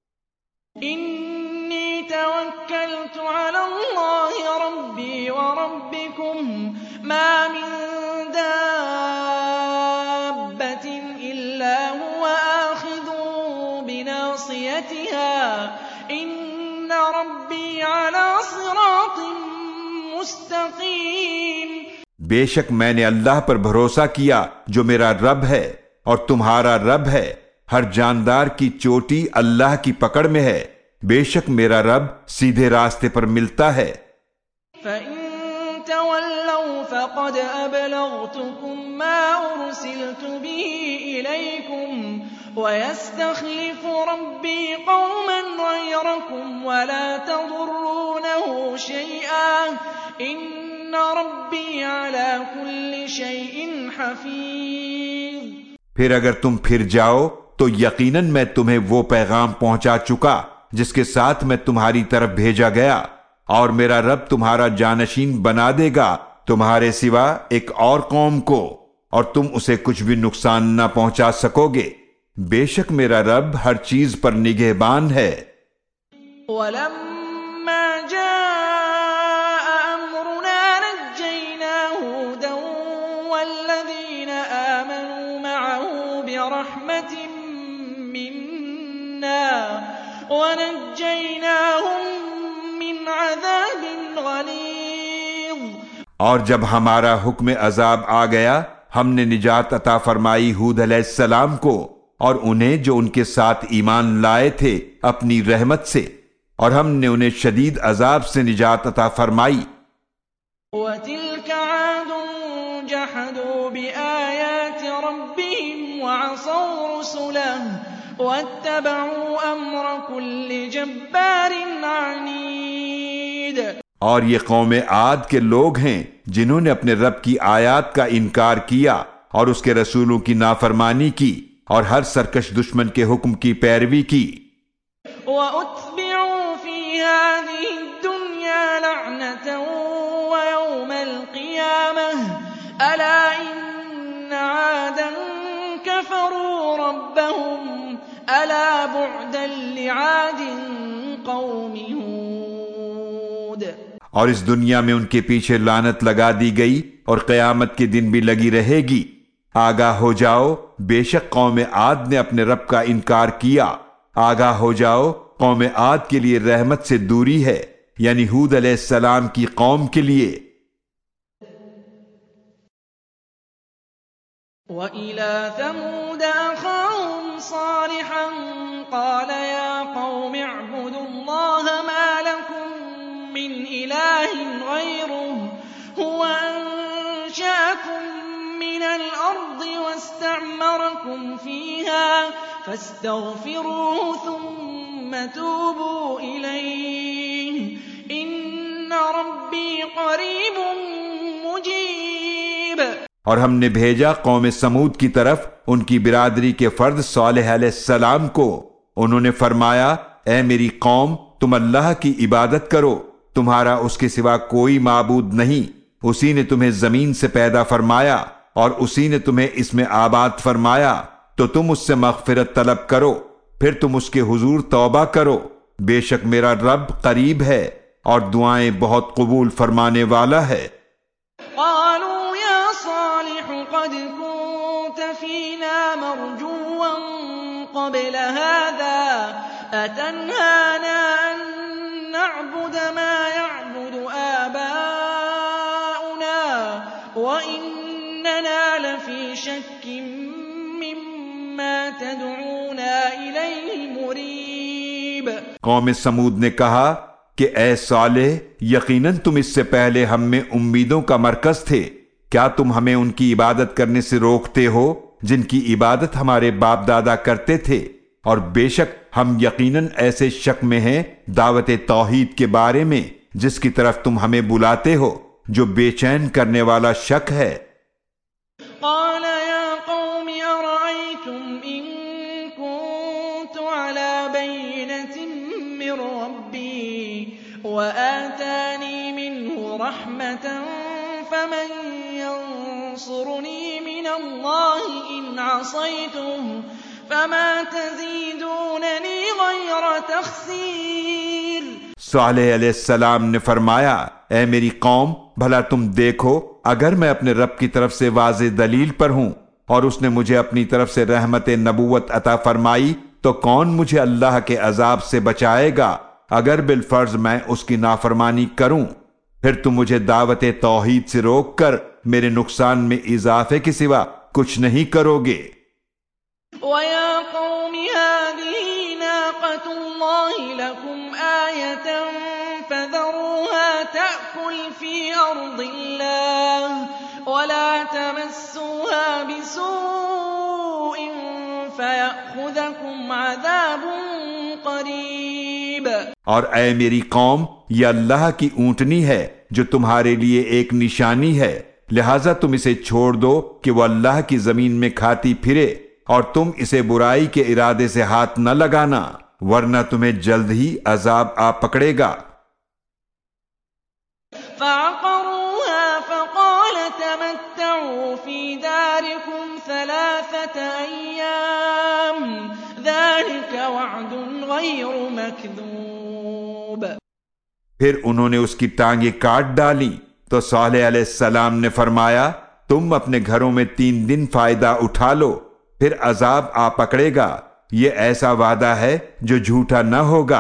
إني توكلت على الله ربي وربكم ما من دابة إلا هو آخذ بناصيتها إن ربي على صراط مستقيم۔ بے شک میں نے اللہ پر بھروسہ کیا جو میرا رب ہے اور تمہارا رب ہے، ہر جاندار کی چوٹی اللہ کی پکڑ میں ہے، بے شک میرا رب سیدھے راستے پر ملتا ہے۔ فَإِن تَوَلَّوْا فَقَدْ أَبْلَغْتُكُم مَّا أُرْسِلْتُ بِهِ إِلَيْكُمْ وَيَسْتَخْلِفُ رَبِّي قَوْمًا غَيْرَكُمْ وَلَا تَضُرُّونَهُ شَيْئًا إِنَّ رَبِّي عَلَى كُلِّ شَيْءٍ حَفِيظٌ۔ پھر اگر تم پھر جاؤ تو یقیناً میں تمہیں وہ پیغام پہنچا چکا جس کے ساتھ میں تمہاری طرف بھیجا گیا، اور میرا رب تمہارا جانشین بنا دے گا تمہارے سوا ایک اور قوم کو، اور تم اسے کچھ بھی نقصان نہ پہنچا سکو گے، بے شک میرا رب ہر چیز پر نگہبان ہے۔ وَلَمَّا جَاءَ أَمْرُنَا نَجَّيْنَا هُودًا وَالَّذِينَ آمَنُوا مَعَهُ بِرَحْمَةٍ مِّنَّا وَنَجَّيْنَاهُم مِّنْ عَذَابٍ غَلِيظٍ۔ اور جب ہمارا حکم عذاب آ گیا، ہم نے نجات عطا فرمائی ہود علیہ السلام کو اور انہیں جو ان کے ساتھ ایمان لائے تھے اپنی رحمت سے، اور ہم نے انہیں شدید عذاب سے نجات عطا فرمائی۔ وَتِلْكَ عَادٌ جَحَدُوا بِآيَاتِ رَبِّهِمْ وَعَصَوْا رُسُلَهُ وَاتَّبَعُوا أَمْرَ كُلِّ جَبَّارٍ عَنِيدٍ۔ اور یہ قوم عاد کے لوگ ہیں جنہوں نے اپنے رب کی آیات کا انکار کیا اور اس کے رسولوں کی نافرمانی کی اور ہر سرکش دشمن کے حکم کی پیروی کی۔ وَأُتْبِعُوا فِي هَٰذِهِ الدُّنْيَا لَعْنَةً وَيَوْمَ الْقِيَامَةِ أَلَا إِنَّ عَادًا كَفَرُوا رَبَّهُمْ أَلَا بُعْدًا لِعَادٍ قَوْمِ هُودٍ۔ اور اس دنیا میں ان کے پیچھے لعنت لگا دی گئی اور قیامت کے دن بھی لگی رہے گی۔ آگاہ ہو جاؤ، بے شک قوم عاد نے اپنے رب کا انکار کیا۔ آگاہ ہو جاؤ، قوم عاد کے لیے رحمت سے دوری ہے، یعنی ہود علیہ السلام کی قوم کے لیے۔ وَإِلَى ثَمُودَ أَخَاهُمْ صَالِحًا قَالَ يَا قَوْمِ اعْبُدُوا اللَّهَ مَا لَكُم مِّنْ إِلَٰهٍ غَيْرُهُ هُوَ أَنشَأَكُم مِّنَ الْأَرْضِ وَاسْتَعْمَرَكُمْ فِيهَا فَاسْتَغْفِرُوهُ ثُمَّ ثم توبوا إليه إن ربي قريب مجيب۔ اور ہم نے بھیجا قوم سمود کی طرف ان کی برادری کے فرد صالح علیہ السلام کو۔ انہوں نے فرمایا، اے میری قوم، تم اللہ کی عبادت کرو، تمہارا اس کے سوا کوئی معبود نہیں۔ اسی نے تمہیں زمین سے پیدا فرمایا اور اسی نے تمہیں اس میں آباد فرمایا، تو تم اس سے مغفرت طلب کرو، پھر تم اس کے حضور توبہ کرو۔ بے شک میرا رب قریب ہے اور دعائیں بہت قبول فرمانے والا ہے۔ قالوا يا صالح قد كنت فينا مرجوا قبل هذا أتنهانا أن نعبد ما يعبد آباؤنا وإننا لفي شك مما تدعونا إليه مريب۔ قوم سمود نے کہا کہ اے صالح، یقیناً تم اس سے پہلے ہم میں امیدوں کا مرکز تھے، کیا تم ہمیں ان کی عبادت کرنے سے روکتے ہو جن کی عبادت ہمارے باپ دادا کرتے تھے؟ اور بے شک ہم یقیناً ایسے شک میں ہیں دعوت توحید کے بارے میں جس کی طرف تم ہمیں بلاتے ہو، جو بے چین کرنے والا شک ہے۔ قال يا قوم أرأيتم إن كنت على بينة من ربي وآتاني منه رحمة فمن ينصرني من الله إن عصيته فما تزيدونني غير تخسير۔ صالح علیہ السلام نے فرمایا، اے میری قوم، بھلا تم دیکھو، اگر میں اپنے رب کی طرف سے واضح دلیل پر ہوں اور اس نے مجھے اپنی طرف سے رحمت نبوت عطا فرمائی تو کون مجھے اللہ کے عذاب سے بچائے گا اگر بالفرض میں اس کی نافرمانی کروں؟ پھر تم مجھے دعوت توحید سے روک کر میرے نقصان میں اضافے کے سوا کچھ نہیں کرو گے۔ وَيَا قَوْمِ هَٰذِهِ نَاقَةُ اللَّهِ لَكُمْ آيَةً فَذَرُوهَا تَأْكُلْ فِي أَرْضِ اللَّهِ وَلَا تَمَسُّوهَا بِسُوءٍ فَيَأْخُذَكُمْ عَذَابٌ قَرِيبٌ۔ اور اے میری قوم، یہ اللہ کی اونٹنی ہے جو تمہارے لیے ایک نشانی ہے، لہٰذا تم اسے چھوڑ دو کہ وہ اللہ کی زمین میں کھاتی پھرے، اور تم اسے برائی کے ارادے سے ہاتھ نہ لگانا، ورنہ تمہیں جلد ہی عذاب آ پکڑے گا۔ فَعَقَرُوهَا فَقَالَ تَمَتَّعُوا فِي دَارِكُمْ ثَلَاثَةَ أَيَّامٍ ذَلِكَ وَعْدٌ غَيْرُ مَكْذُوبٍ۔ پھر انہوں نے اس کی ٹانگیں کاٹ ڈالی تو صالح علیہ السلام نے فرمایا، تم اپنے گھروں میں تین دن فائدہ اٹھا لو، پھر عذاب آ پکڑے گا، یہ ایسا وعدہ ہے جو جھوٹا نہ ہوگا۔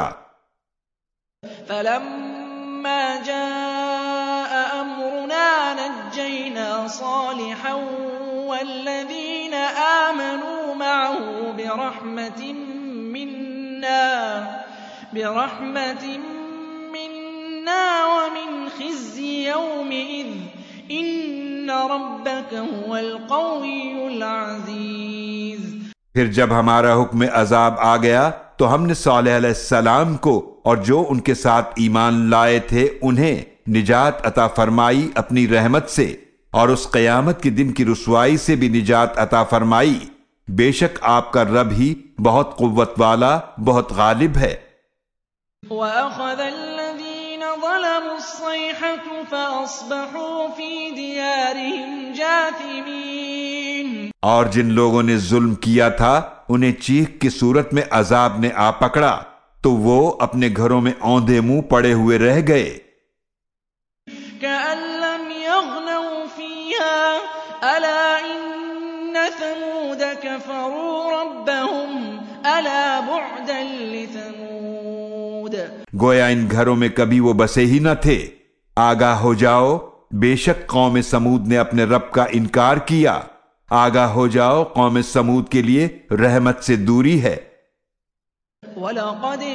فَلَمَّا جَاءَ أَمْرُنَا نَجَّيْنَا صَالِحًا وَالَّذِينَ آمَنُوا مَعَهُ بِرَحْمَةٍ مِنَّا بِرَحْمَةٍ مِنَّا وَمِنْ خِزْيِ يَوْمِئِذٍ إِنَّ رَبَّكَ هُوَ الْقَوِيُّ الْعَزِيزُ۔ پھر جب ہمارا حکم عذاب آ گیا تو ہم نے صالح علیہ السلام کو اور جو ان کے ساتھ ایمان لائے تھے انہیں نجات عطا فرمائی اپنی رحمت سے، اور اس قیامت کے دن کی رسوائی سے بھی نجات عطا فرمائی۔ بے شک آپ کا رب ہی بہت قوت والا، بہت غالب ہے۔ وَأَخَذَ الَّذِينَ ظَلَمُوا الصَّيْحَةُ فَأَصْبَحُوا فِي دِيَارِهِمْ جَاثِمِينَ۔ اور جن لوگوں نے ظلم کیا تھا انہیں چیخ کی صورت میں عذاب نے آ پکڑا تو وہ اپنے گھروں میں اوندھے منہ پڑے ہوئے رہ گئے۔ كَأَن لَّمْ يَغْنَوْا فِيهَا أَلَا إِنَّ ثَمُودَ كَفَرُوا رَبَّهُمْ أَلَا بُعْدًا لِّثَمُودَ۔ گویا ان گھروں میں کبھی وہ بسے ہی نہ تھے۔ آگاہ ہو جاؤ، بے شک قوم سمود نے اپنے رب کا انکار کیا۔ آگاہ ہو جاؤ، قوم سمود کے لیے رحمت سے دوری ہے۔ وَلَقَدْ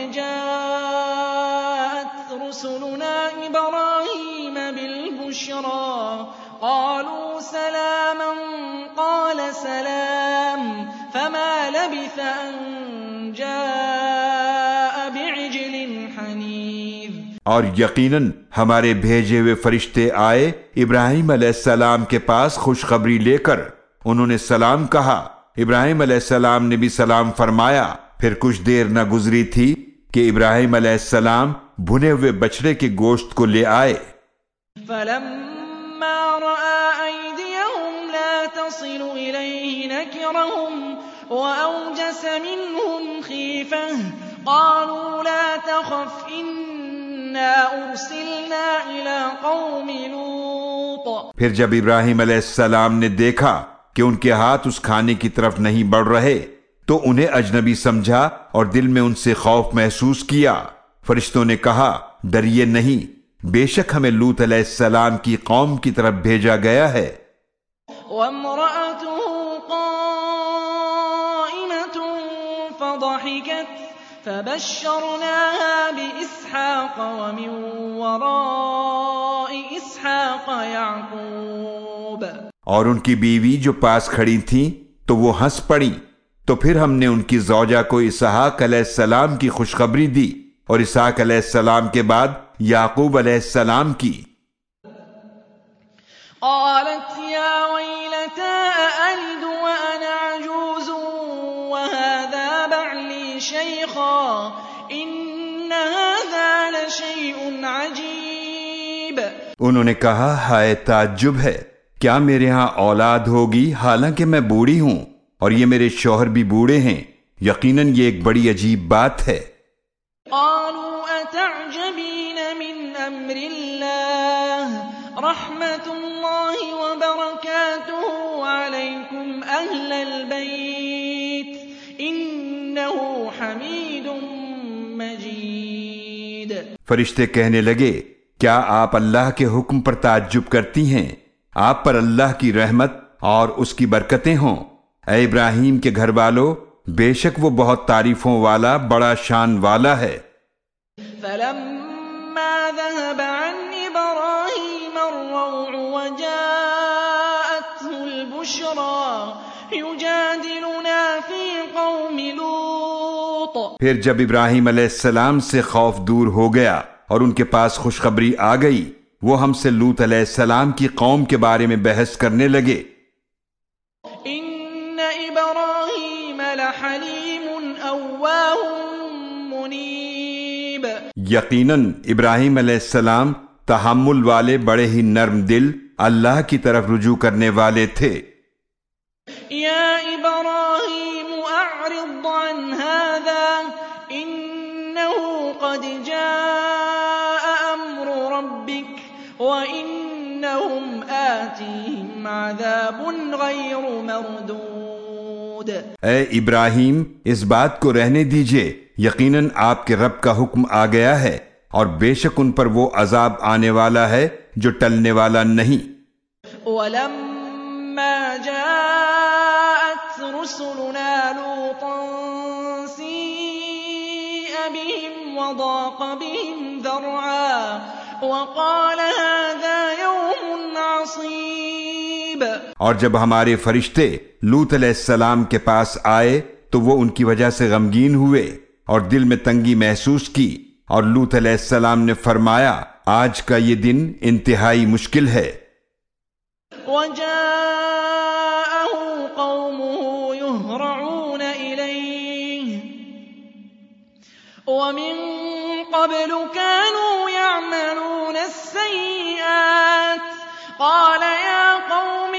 جَاءَتْ رُسُلُنَا إِبْرَاهِيمَ بِالْبُشْرَىٰ قَالُوا سَلَامًا قَالَ سَلَامٌ فَمَا لَبِثَ أَن جَاءَ اور یقیناً ہمارے بھیجے ہوئے فرشتے آئے ابراہیم علیہ السلام کے پاس خوشخبری لے کر۔ انہوں نے سلام کہا، ابراہیم علیہ السلام نے بھی سلام فرمایا۔ پھر کچھ دیر نہ گزری تھی کہ ابراہیم علیہ السلام بھنے ہوئے بچڑے کے گوشت کو لے آئے۔ فلما رأى أيديهم لا تصل إليه نكرهم وأوجس منهم خيفة قالوا لا تخف إنا أرسلنا إلى قوم لوط۔ پھر جب ابراہیم علیہ السلام نے دیکھا کہ ان کے ہاتھ اس کھانے کی طرف نہیں بڑھ رہے تو انہیں اجنبی سمجھا اور دل میں ان سے خوف محسوس کیا۔ فرشتوں نے کہا، ڈریے نہیں، بے شک ہمیں لوط علیہ السلام کی قوم کی طرف بھیجا گیا ہے۔ وامرأته قائمة فضحكت فبشرناها بإسحاق ومن وراء إسحاق يعقوب۔ اور ان کی بیوی جو پاس کھڑی تھیں تو وہ ہنس پڑی، تو پھر ہم نے ان کی زوجہ کو اسحاق علیہ السلام کی خوشخبری دی اور اسحاق علیہ السلام کے بعد یعقوب علیہ السلام کی۔ قالت يا ويلتى أألد وأنا عجوز وهذا بعلي شيخا إن هذا لشيء عجيب۔ انہوں نے کہا، ہائے تعجب ہے، کیا میرے ہاں اولاد ہوگی حالانکہ میں بوڑھی ہوں اور یہ میرے شوہر بھی بوڑھے ہیں؟ یقیناً یہ ایک بڑی عجیب بات ہے۔ قالوا أتعجبين من أمر الله رحمة الله وبركاته عليكم أهل البيت إنه حميد مجيد۔ فرشتے کہنے لگے، کیا آپ اللہ کے حکم پر تعجب کرتی ہیں؟ آپ پر اللہ کی رحمت اور اس کی برکتیں ہوں۔ اے ابراہیم کے گھر والو، بے شک وہ بہت تعریفوں والا بڑا شان والا ہے۔ فلما ذهب عن إبراهيم الروع وجاءته البشرى يجادلنا في قوم لوط۔ پھر جب ابراہیم علیہ السلام سے خوف دور ہو گیا اور ان کے پاس خوشخبری آ گئی، وہ ہم سے لوط علیہ السلام کی قوم کے بارے میں بحث کرنے لگے۔ ان ابراہیم لحلیم اواہ منیب۔ یقیناً ابراہیم علیہ السلام تحمل والے بڑے ہی نرم دل اللہ کی طرف رجوع کرنے والے تھے۔ یا ابراہیم اعرض عن هذا انه قد جاء امر ربک وَإِنَّهُمْ آتِيهِمْ عَذَابٌ غَيْرُ مَرْدُودٍ۔ اے ابراہیم، اس بات کو رہنے دیجئے، یقیناً آپ کے رب کا حکم آ گیا ہے اور بے شک ان پر وہ عذاب آنے والا ہے جو ٹلنے والا نہیں۔ وَلَمَّا جَاءَتْ رُسُلُنَا لُوطًا سِيءَ بِهِمْ وَضَاقَ بِهِمْ ذَرْعًا وقال هذا يوم عصيب۔ اور جب ہمارے فرشتے لوط علیہ السلام کے پاس آئے تو وہ ان کی وجہ سے غمگین ہوئے اور دل میں تنگی محسوس کی، اور لوط علیہ السلام نے فرمایا، آج کا یہ دن انتہائی مشکل ہے۔ وجاءه قومه يهرعون إليه ومن قبل كانوا يعملون السيئات قال يا قوم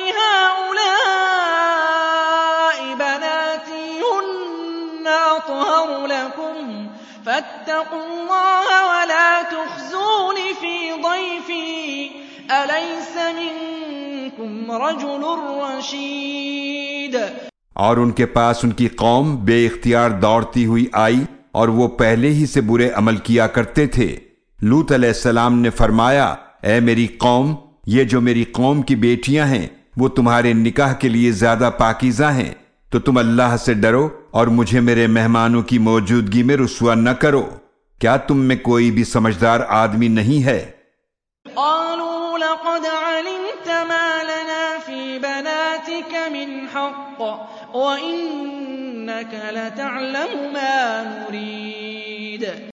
هؤلاء بناتي هن أطهر لكم فاتقوا الله ولا تخزون في ضيفي أليس منكم رجل رشيد۔ اور ان کے پاس ان کی قوم بے اختیار دوڑتی ہوئی آئی اور وہ پہلے ہی سے برے عمل کیا کرتے تھے۔ لوط علیہ السلام نے فرمایا، اے میری قوم، یہ جو میری قوم کی بیٹیاں ہیں وہ تمہارے نکاح کے لیے زیادہ پاکیزہ ہیں، تو تم اللہ سے ڈرو اور مجھے میرے مہمانوں کی موجودگی میں رسوا نہ کرو۔ کیا تم میں کوئی بھی سمجھدار آدمی نہیں ہے؟ قالوا لقد علمت ما لنا في بناتك من حق وإنك لتعلم ما نريد۔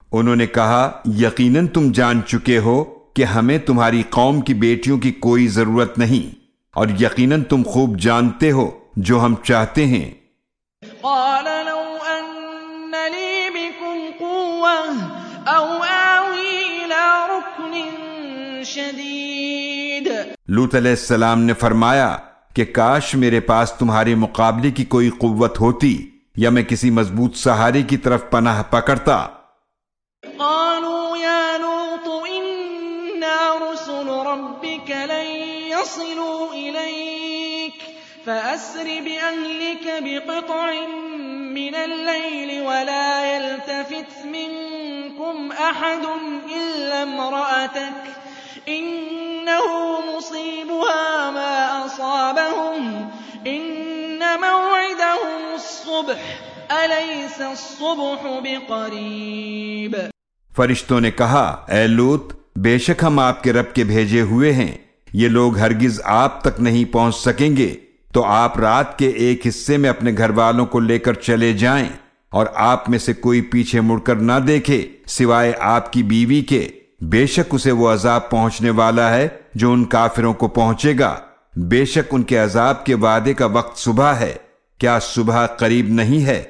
انہوں نے کہا یقیناً تم جان چکے ہو کہ ہمیں تمہاری قوم کی بیٹیوں کی کوئی ضرورت نہیں، اور یقیناً تم خوب جانتے ہو جو ہم چاہتے ہیں۔ قال لو أن لي بكم قوة أو آوي إلى ركن شديد۔ لوط علیہ السلام نے فرمایا کہ کاش میرے پاس تمہارے مقابلے کی کوئی قوت ہوتی یا میں کسی مضبوط سہارے کی طرف پناہ پکڑتا۔ قالوا يا لوط إنا رسل ربك لن يصلوا إليك فأسر بأهلك بقطع من الليل ولا يلتفت منكم أحد إلا امرأتك إنه مصيبها ما أصابهم إن موعدهم الصبح أليس الصبح بقريب۔ فرشتوں نے کہا اے لوط بے شک ہم آپ کے رب کے بھیجے ہوئے ہیں، یہ لوگ ہرگز آپ تک نہیں پہنچ سکیں گے، تو آپ رات کے ایک حصے میں اپنے گھر والوں کو لے کر چلے جائیں اور آپ میں سے کوئی پیچھے مڑ کر نہ دیکھے سوائے آپ کی بیوی کے، بے شک اسے وہ عذاب پہنچنے والا ہے جو ان کافروں کو پہنچے گا، بے شک ان کے عذاب کے وعدے کا وقت صبح ہے، کیا صبح قریب نہیں ہے؟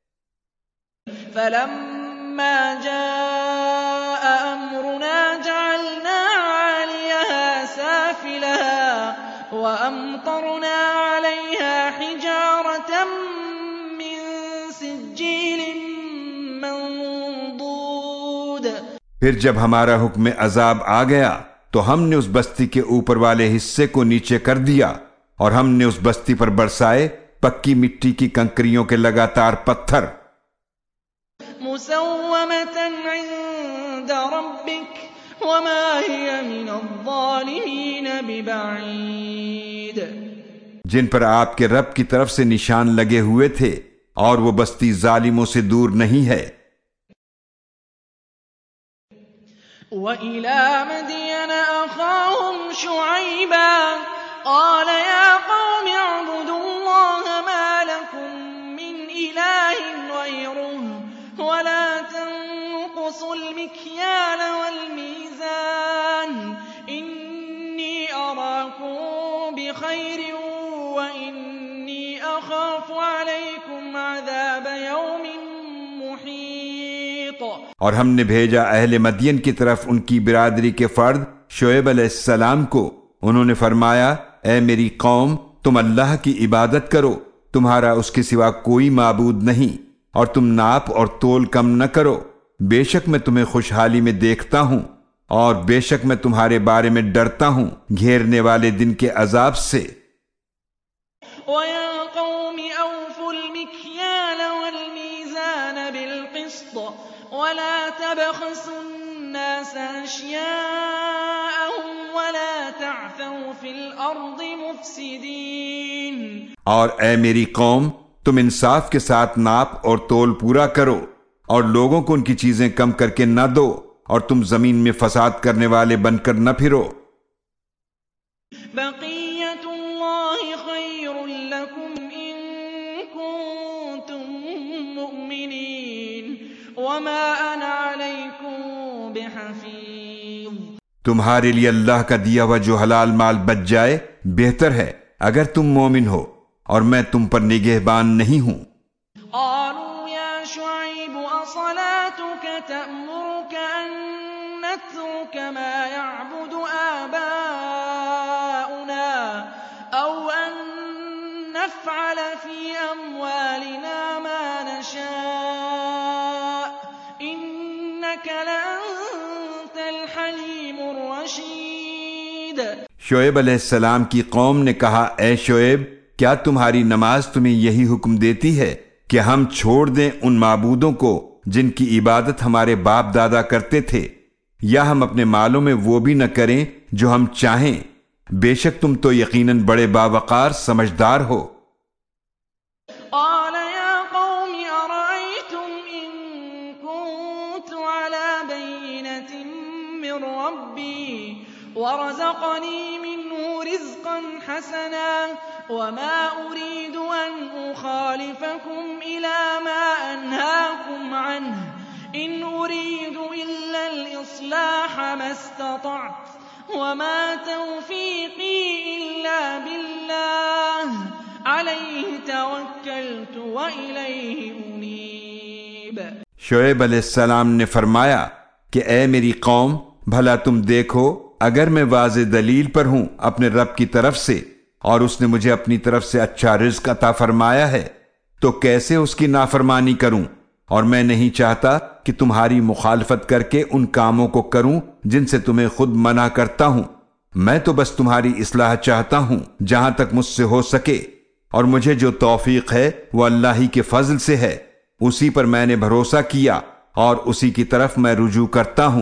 فلما جاء أمرنا جعلنا عاليها سافلها وأمطرنا عليها حجارة من سجيل منضود۔ پھر جب ہمارا حکم عذاب آ گیا تو ہم نے اس بستی کے اوپر والے حصے کو نیچے کر دیا اور ہم نے اس بستی پر برسائے پکی مٹی کی کنکریوں کے لگاتار پتھر۔ مسومة عند ربك وما هي من الظالمين ببعيد۔ جن پر آپ کے رب کی طرف سے نشان لگے ہوئے تھے اور وہ بستی ظالموں سے دور نہیں ہے۔ وَإِلَى مَدْيَنَ أَخَاهُمْ شُعَيْبًا قَالَ يَا قَوْمِ اعْبُدُوا اللَّهَ مَا لَكُم مِّنْ إِلَٰهٍ غَيْرُهُ وَلَا تَنقُصُوا الْمِكْيَالَ وَالْمِيزَانَ إِنِّي أَرَاكُم بِخَيْرٍ وَإِنِّي أَخَافُ عَلَيْكُمْ عَذَابَ يَوْمٍ مُحِيطٍ۔ اور ہم نے بھیجا اہل مدین کی طرف ان کی برادری کے فرد شعیب علیہ السلام کو، انہوں نے فرمایا اے میری قوم تم اللہ کی عبادت کرو، تمہارا اس کے سوا کوئی معبود نہیں، اور تم ناپ اور تول کم نہ کرو، بے شک میں تمہیں خوشحالی میں دیکھتا ہوں اور بے شک میں تمہارے بارے میں ڈرتا ہوں گھیرنے والے دن کے عذاب سے۔ وَيَا قَوْمِ أَوْفُوا الْمِكْيَالَ وَالْمِيزَانَ بِالْقِسْطِ وَلَا تَبْخَسُوا النَّاسَ أَشْيَاءَهُمْ وَلَا تَعْثَوْا فِي الْأَرْضِ مُفْسِدِينَ۔ اور اے میری قوم تم انصاف کے ساتھ ناپ اور تول پورا کرو اور لوگوں کو ان کی چیزیں کم کر کے نہ دو اور تم زمین میں فساد کرنے والے بن کر نہ پھرو۔ بقیت اللہ خیر لکم ان کنتم مؤمنین وما انا علیکم بحفیظ۔ تمہارے لیے اللہ کا دیا ہوا جو حلال مال بچ جائے بہتر ہے اگر تم مومن ہو، اور میں تم پر نگہبان نہیں ہوں۔ قالوا یا شعیب اصلاتک تأمرک ان نترک ما یعبد آباؤنا او ان نفعل فی اموالنا ما نشاء انک لانت الحلیم الرشید۔ شعیب علیہ السلام کی قوم نے کہا اے شعیب کیا تمہاری نماز تمہیں یہی حکم دیتی ہے کہ ہم چھوڑ دیں ان معبودوں کو جن کی عبادت ہمارے باپ دادا کرتے تھے، یا ہم اپنے مالوں میں وہ بھی نہ کریں جو ہم چاہیں، بے شک تم تو یقیناً بڑے باوقار سمجھدار ہو۔ قال يا قوم أرأيتم إن كنت على بينة من ربي ورزقني منه رزقا حسنا وما أريد أن أخالفكم إلى ما أنهاكم عنه إن أريد إلا الإصلاح ما استطعت وما توفيقي إلا بالله عليه توكلت وإليه أنيب۔ شعیب علیہ السلام نے فرمایا کہ اے میری قوم، بھلا تم دیکھو اگر میں واضح دلیل پر ہوں اپنے رب کی طرف سے اور اس نے مجھے اپنی طرف سے اچھا رزق عطا فرمایا ہے تو کیسے اس کی نافرمانی کروں؟ اور میں نہیں چاہتا کہ تمہاری مخالفت کر کے ان کاموں کو کروں جن سے تمہیں خود منع کرتا ہوں۔ میں تو بس تمہاری اصلاح چاہتا ہوں جہاں تک مجھ سے ہو سکے، اور مجھے جو توفیق ہے وہ اللہ ہی کے فضل سے ہے، اسی پر میں نے بھروسہ کیا اور اسی کی طرف میں رجوع کرتا ہوں۔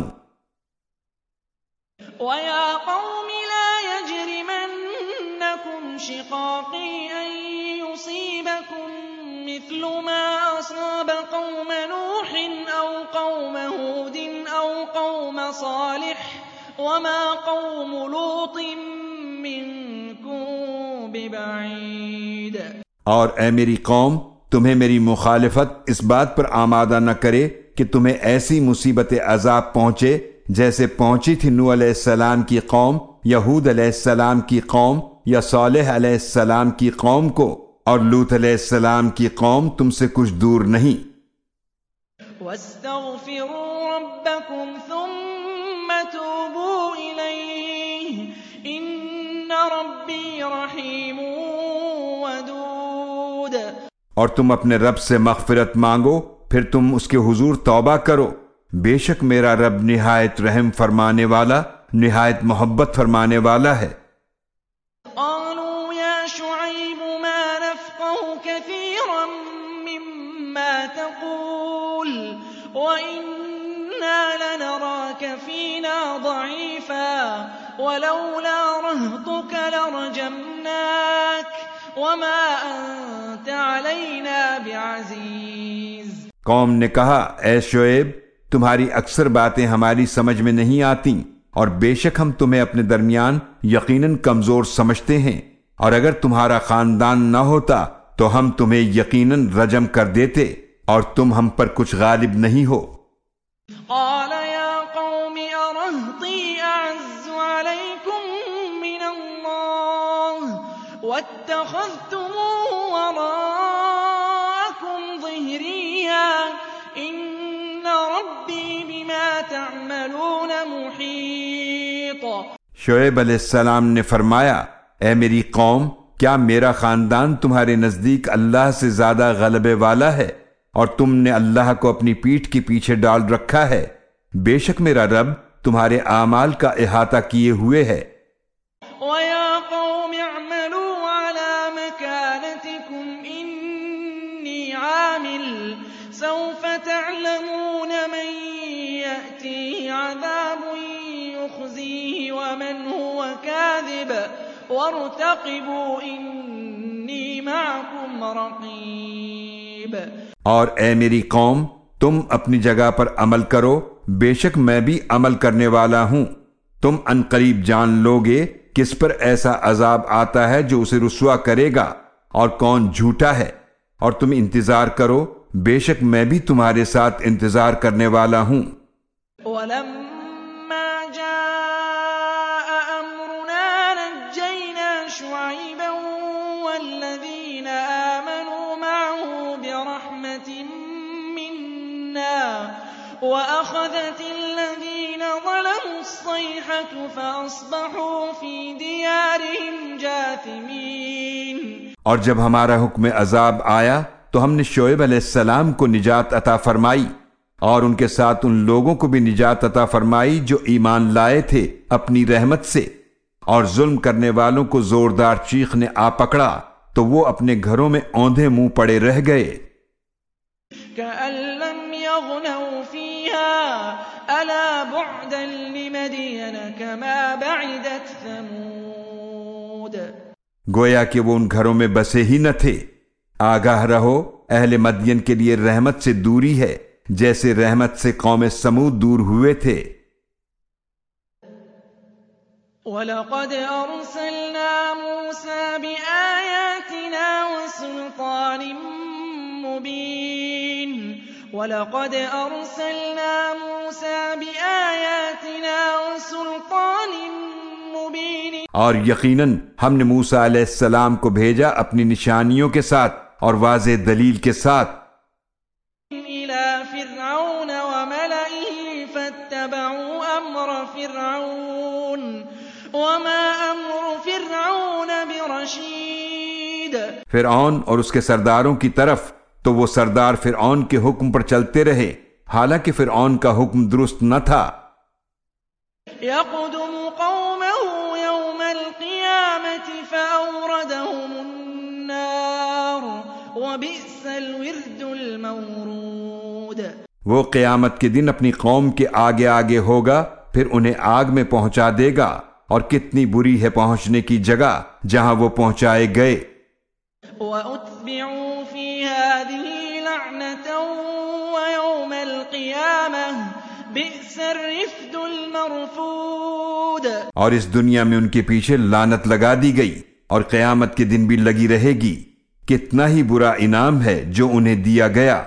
وَيَا قَوْمِ لَا يَجْرِمَنَّكُمْ شِقَاقِي أَن يُصِيبَكُم مِّثْلُ مَا أَصَابَ قَوْمَ نُوحٍ أَوْ قَوْمَ هُودٍ أَوْ قَوْمَ صَالِحٍ وَمَا قَوْمُ لُوطٍ مِّنكُم بِبَعِيدٍ۔ اور اے میری قوم، تمہیں میری مخالفت اس بات پر آمادہ نہ کرے کہ تمہیں ایسی مصیبت عذاب پہنچے جیسے پہنچی تھی نوح علیہ السلام کی قوم یا ہود علیہ السلام کی قوم یا صالح علیہ السلام کی قوم کو، اور لوط علیہ السلام کی قوم تم سے کچھ دور نہیں۔ وَاسْتَغْفِرُوا رَبَّكُمْ ثُمَّ تُوبُوا إِلَيْهِ إِنَّ رَبِّي رَحِيمٌ وَدُودٌ۔ اور تم اپنے رب سے مغفرت مانگو، پھر تم اس کے حضور توبہ کرو، بے شک میرا رب نہایت رحم فرمانے والا، نہایت محبت فرمانے والا ہے۔ قالوا يا شعيب ما نفقه كثيرا مما تقول وإنا لنراك فينا ضعيفا ولولا رهطك لرجمناك وما أنت علينا بعزيز۔ قوم نے کہا اے شعیب، تمہاری اکثر باتیں ہماری سمجھ میں نہیں آتی، اور بے شک ہم تمہیں اپنے درمیان یقیناً کمزور سمجھتے ہیں، اور اگر تمہارا خاندان نہ ہوتا تو ہم تمہیں یقیناً رجم کر دیتے، اور تم ہم پر کچھ غالب نہیں ہو۔ قال يا قوم أرهطي أعز عليكم من الله واتخذتموه وراءكم ظهريا إن ربي بما تعملون محيط۔ شعیب علیہ السلام نے فرمایا اے میری قوم، کیا میرا خاندان تمہارے نزدیک اللہ سے زیادہ غلبے والا ہے، اور تم نے اللہ کو اپنی پیٹھ کے پیچھے ڈال رکھا ہے؟ بے شک میرا رب تمہارے اعمال کا احاطہ کیے ہوئے ہے۔ وَيَا قَوْمِ اعْمَلُوا عَلَى مَكَانَتِكُمْ إِنِّي عَامِلٌ سَوْفَ تَعْلَمُونَ مَن يَأْتِيهِ عَذَابٌ يُخْزِيهِ وَمَنْ هُوَ كَاذِبٌ وَارْتَقِبُوا إِنِّي مَعَكُمْ رَقِيبٌ۔ اور اے میری قوم، تم اپنی جگہ پر عمل کرو، بے شک میں بھی عمل کرنے والا ہوں۔ تم ان قریب جان لوگے کس پر ایسا عذاب آتا ہے جو اسے رسوا کرے گا، اور کون جھوٹا ہے، اور تم انتظار کرو، بے شک میں بھی تمہارے ساتھ انتظار کرنے والا ہوں۔ وَلَمَّا جَاءَ أَمْرُنَا نَجَّيْنَا شُعَيْبًا وَالَّذِينَ آمَنُوا مَعَهُ بِرَحْمَةٍ مِّنَّا وَأَخَذَتِ الَّذِينَ ظَلَمُوا الصَّيْحَةُ فَأَصْبَحُوا فِي دِيَارِهِمْ جَاثِمِينَ۔ اور جب ہمارا حکم عذاب آیا تو ہم نے شعیب علیہ السلام کو نجات عطا فرمائی، اور ان کے ساتھ ان لوگوں کو بھی نجات عطا فرمائی جو ایمان لائے تھے اپنی رحمت سے، اور ظلم کرنے والوں کو زوردار چیخ نے آ پکڑا تو وہ اپنے گھروں میں اوندھے منہ پڑے رہ گئے۔ كَأَن لَّمْ يَغْنَوْا فِيهَا أَلَا بُعْدًا لِّمَدْيَنَ كَمَا بَعِدَتْ ثَمُودُ۔ گویا کہ وہ ان گھروں میں بسے ہی نہ تھے۔ آگاہ رہو، اہل مدین کے لیے رحمت سے دوری ہے جیسے رحمت سے قوم سمود دور ہوئے تھے۔ وَلَقَدْ أَرْسَلْنَا مُوسَىٰ بِآيَاتِنَا وَسُلْطَانٍ مُّبِينٍ وَلَقَدْ أَرْسَلْنَا مُوسَىٰ بِآيَاتِنَا وَسُلْطَانٍ مُّبِينٍ اور یقیناً ہم نے موسیٰ علیہ السلام کو بھیجا اپنی نشانیوں کے ساتھ اور واضح دلیل کے ساتھ إِلَىٰ فِرْعَوْنَ وَمَلَئِهِ فَاتَّبَعُوا أَمْرَ فِرْعَوْنَ وَمَا أَمْرُ فِرْعَوْنَ بِرَشِيدٍ۔ فرعون اور اس کے سرداروں کی طرف تو وہ سردار فرعون کے حکم پر چلتے رہے، حالانکہ فرعون کا حکم درست نہ تھا۔ يَقْدُمُ قَوْمَهُ يَوْمَ الْقِيَامَةِ فَأَوْرَدَهُمُ النَّارَ وَبِئْسَ الْوِرْدُ الْمَوْرُودُ۔ وہ قیامت کے دن اپنی قوم کے آگے آگے ہوگا، پھر انہیں آگ میں پہنچا دے گا، اور کتنی بری ہے پہنچنے کی جگہ جہاں وہ پہنچائے گئے۔ وَأُتْبِعُوا فِي هَٰذِهِ لَعْنَةً وَيَوْمَ الْقِيَامَةِ بِئْسَ الرِّفْدُ الْمَرْفُودُ۔ اور اس دنیا میں ان کے پیچھے لعنت لگا دی گئی، اور قیامت کے دن بھی لگی رہے گی۔ کتنا ہی برا انعام ہے جو انہیں دیا گیا۔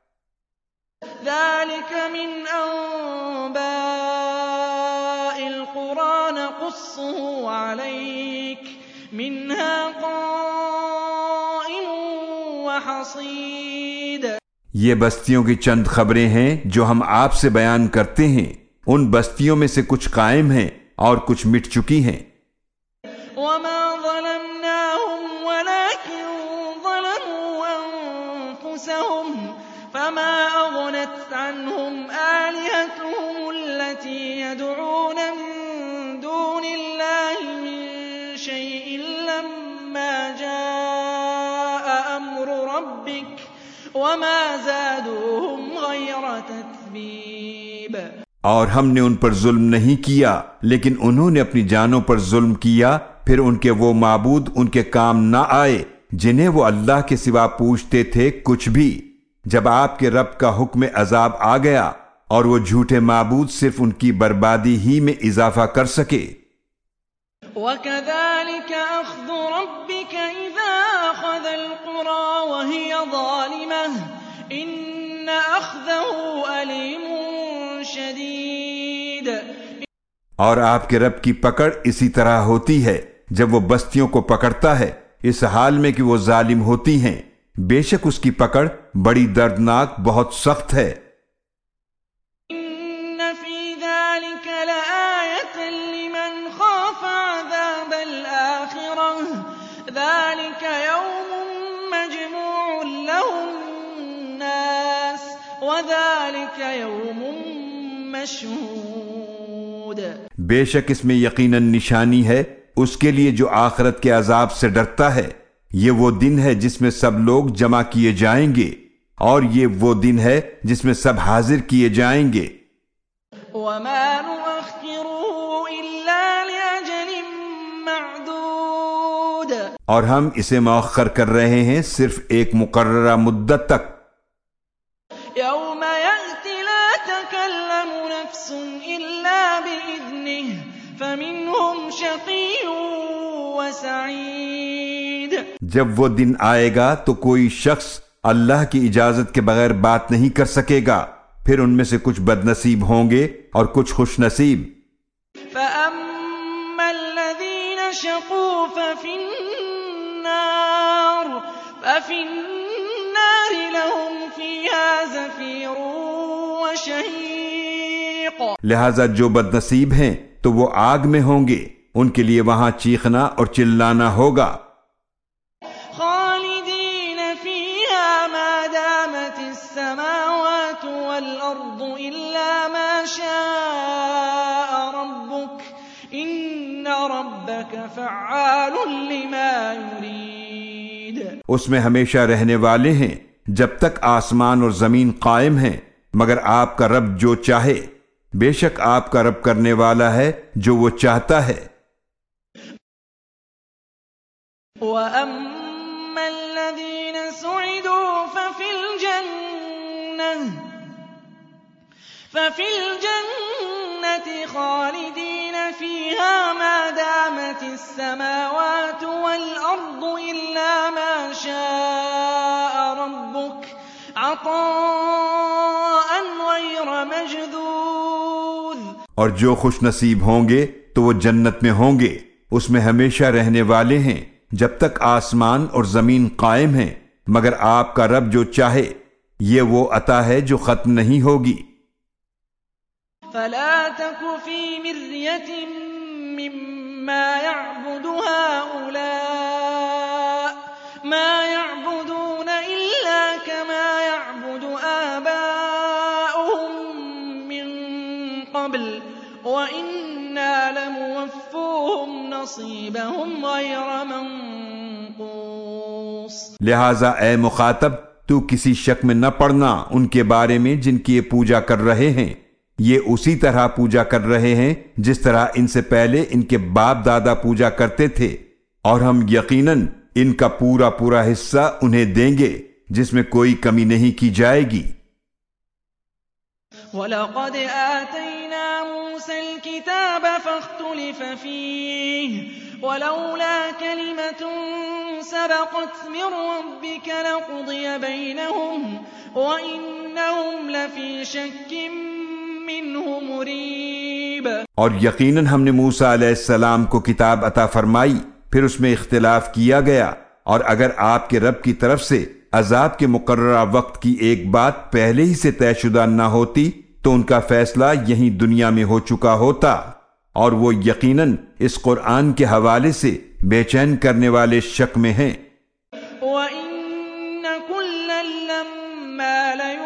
ذَلِكَ مِنْ أَنبَاءِ الْقُرَىٰ نَقُصُّهُ عَلَيْكَ مِنْهَا قَائِمٌ وَحَصِيدٌ۔ یہ بستیوں کی چند خبریں ہیں جو ہم آپ سے بیان کرتے ہیں، ان بستیوں میں سے کچھ قائم ہیں اور کچھ مٹ چکی ہیں۔ وَمَا ظَلَمْنَاهُمْ وَلَٰكِن ظَلَمُوا أَنفُسَهُمْ فَمَا أَغْنَتْ عَنْهُمْ آلِهَتُهُمُ الَّتِي يَدْعُونَ مِن دُونِ اللَّهِ مِن شَيْءٍ لَّمَّا جَاءَ أَمْرُ رَبِّكَ وَمَا زَادُوهُمْ غَيْرَ تَتْبِيبٍ۔ اور ہم نے ان پر ظلم نہیں کیا، لیکن انہوں نے اپنی جانوں پر ظلم کیا، پھر ان کے وہ معبود ان کے کام نہ آئے جنہیں وہ اللہ کے سوا پوچھتے تھے کچھ بھی، جب آپ کے رب کا حکم عذاب آ گیا، اور وہ جھوٹے معبود صرف ان کی بربادی ہی میں اضافہ کر سکے۔ وَكَذَلِكَ أَخْذُ رَبِّكَ إِذَا أَخَذَ الْقُرَىٰ وَهِيَ ظَالِمَةٌ إِنَّ أَخْذَهُ أَلِيمٌ شَدِيدٌ۔ اور آپ کے رب کی پکڑ اسی طرح ہوتی ہے جب وہ بستیوں کو پکڑتا ہے اس حال میں کہ وہ ظالم ہوتی ہیں، بے شک اس کی پکڑ بڑی دردناک، بہت سخت ہے۔ إِنَّ فِي ذَلِكَ لَآيَةً لِّمَنْ خَافَ عَذَابَ الْآخِرَةِ ذَلِكَ يَوْمٌ مَّجْمُوعٌ لَّهُ النَّاسُ وَذَلِكَ يَوْمٌ مَّشْهُودٌ۔ بے شک اس میں یقیناً نشانی ہے اس کے لیے جو آخرت کے عذاب سے ڈرتا ہے، یہ وہ دن ہے جس میں سب لوگ جمع کیے جائیں گے، اور یہ وہ دن ہے جس میں سب حاضر کیے جائیں گے۔ وَمَا نُؤَخِّرُهُ إِلَّا لِأَجَلٍ مَّعْدُودٍ۔ اور ہم اسے مؤخر کر رہے ہیں صرف ایک مقررہ مدت تک۔ يَوْمَ يَأْتِ لَا تَكَلَّمُ نَفْسٌ إِلَّا بِإِذْنِهِ فَمِنْهُمْ شَقِيٌّ وَسَعِيدٌ۔ جب وہ دن آئے گا تو کوئی شخص اللہ کی اجازت کے بغیر بات نہیں کر سکے گا، پھر ان میں سے کچھ بد نصیب ہوں گے اور کچھ خوش نصیب۔ فَأَمَّا الَّذِينَ شَقُوا فَفِي النَّارِ فَفِي النَّارِ لَهُمْ فِيهَا زَفِيرٌ وَشَهِيقٌ۔ لہذا جو بد نصیب ہیں تو وہ آگ میں ہوں گے، ان کے لیے وہاں چیخنا اور چلانا ہوگا۔ خالدین فیہا ما دامت السماوات والارض الا ما شاء ربک ان ربک فعال لما یرید۔ اس میں ہمیشہ رہنے والے ہیں جب تک آسمان اور زمین قائم ہیں، مگر آپ کا رب جو چاہے، بے شک آپ کا رب کرنے والا ہے جو وہ چاہتا ہے۔ وَأَمَّا الَّذِينَ سُعِدُوا فَفِي الْجَنَّةِ فَفِي الْجَنَّةِ خَالِدِينَ فِيهَا مَا دَامَتِ السَّمَاوَاتُ وَالْأَرْضُ إِلَّا مَا شَاءَ رَبُّكَ عطاء غير مجذوذ اور جو خوش نصیب ہوں گے تو وہ جنت میں ہوں گے، اس میں ہمیشہ رہنے والے ہیں جب تک آسمان اور زمین قائم ہیں، مگر آپ کا رب جو چاہے، یہ وہ عطا ہے جو ختم نہیں ہوگی۔ فلا تك في مرية مما يعبد هؤلاء ما يعبدون إلا كما يعبد آباؤهم من قبل وإنا لموفوهم نصيبهم غير منقوص۔ لہذا اے مخاطب، تو کسی شک میں نہ پڑنا ان کے بارے میں جن کی یہ پوجا کر رہے ہیں، یہ اسی طرح پوجا کر رہے ہیں جس طرح ان سے پہلے ان کے باپ دادا پوجا کرتے تھے، اور ہم یقیناً ان کا پورا پورا حصہ انہیں دیں گے جس میں کوئی کمی نہیں کی جائے گی۔ وَلَقَدْ آتَيْنَا مُوسَى الْكِتَابَ فَاخْتُلِفَ فِيهِ وَلَوْلَا كَلِمَةٌ سَبَقَتْ مِنْ رَبِّكَ لَقُضِيَ بَيْنَهُمْ وَإِنَّهُمْ لَفِي شَكٍّ مِّنْهُ مُرِيبٍ۔ اور یقیناً ہم نے موسیٰ علیہ السلام کو کتاب عطا فرمائی، پھر اس میں اختلاف کیا گیا، اور اگر آپ کے رب کی طرف سے عذاب کے مقررہ وقت کی ایک بات پہلے ہی سے طے شدہ نہ ہوتی تو ان کا فیصلہ یہیں دنیا میں ہو چکا ہوتا، اور وہ یقیناً اس قرآن کے حوالے سے بے چین کرنے والے شک میں ہیں۔ وَإِنَّ كُلًّا لَّمَّا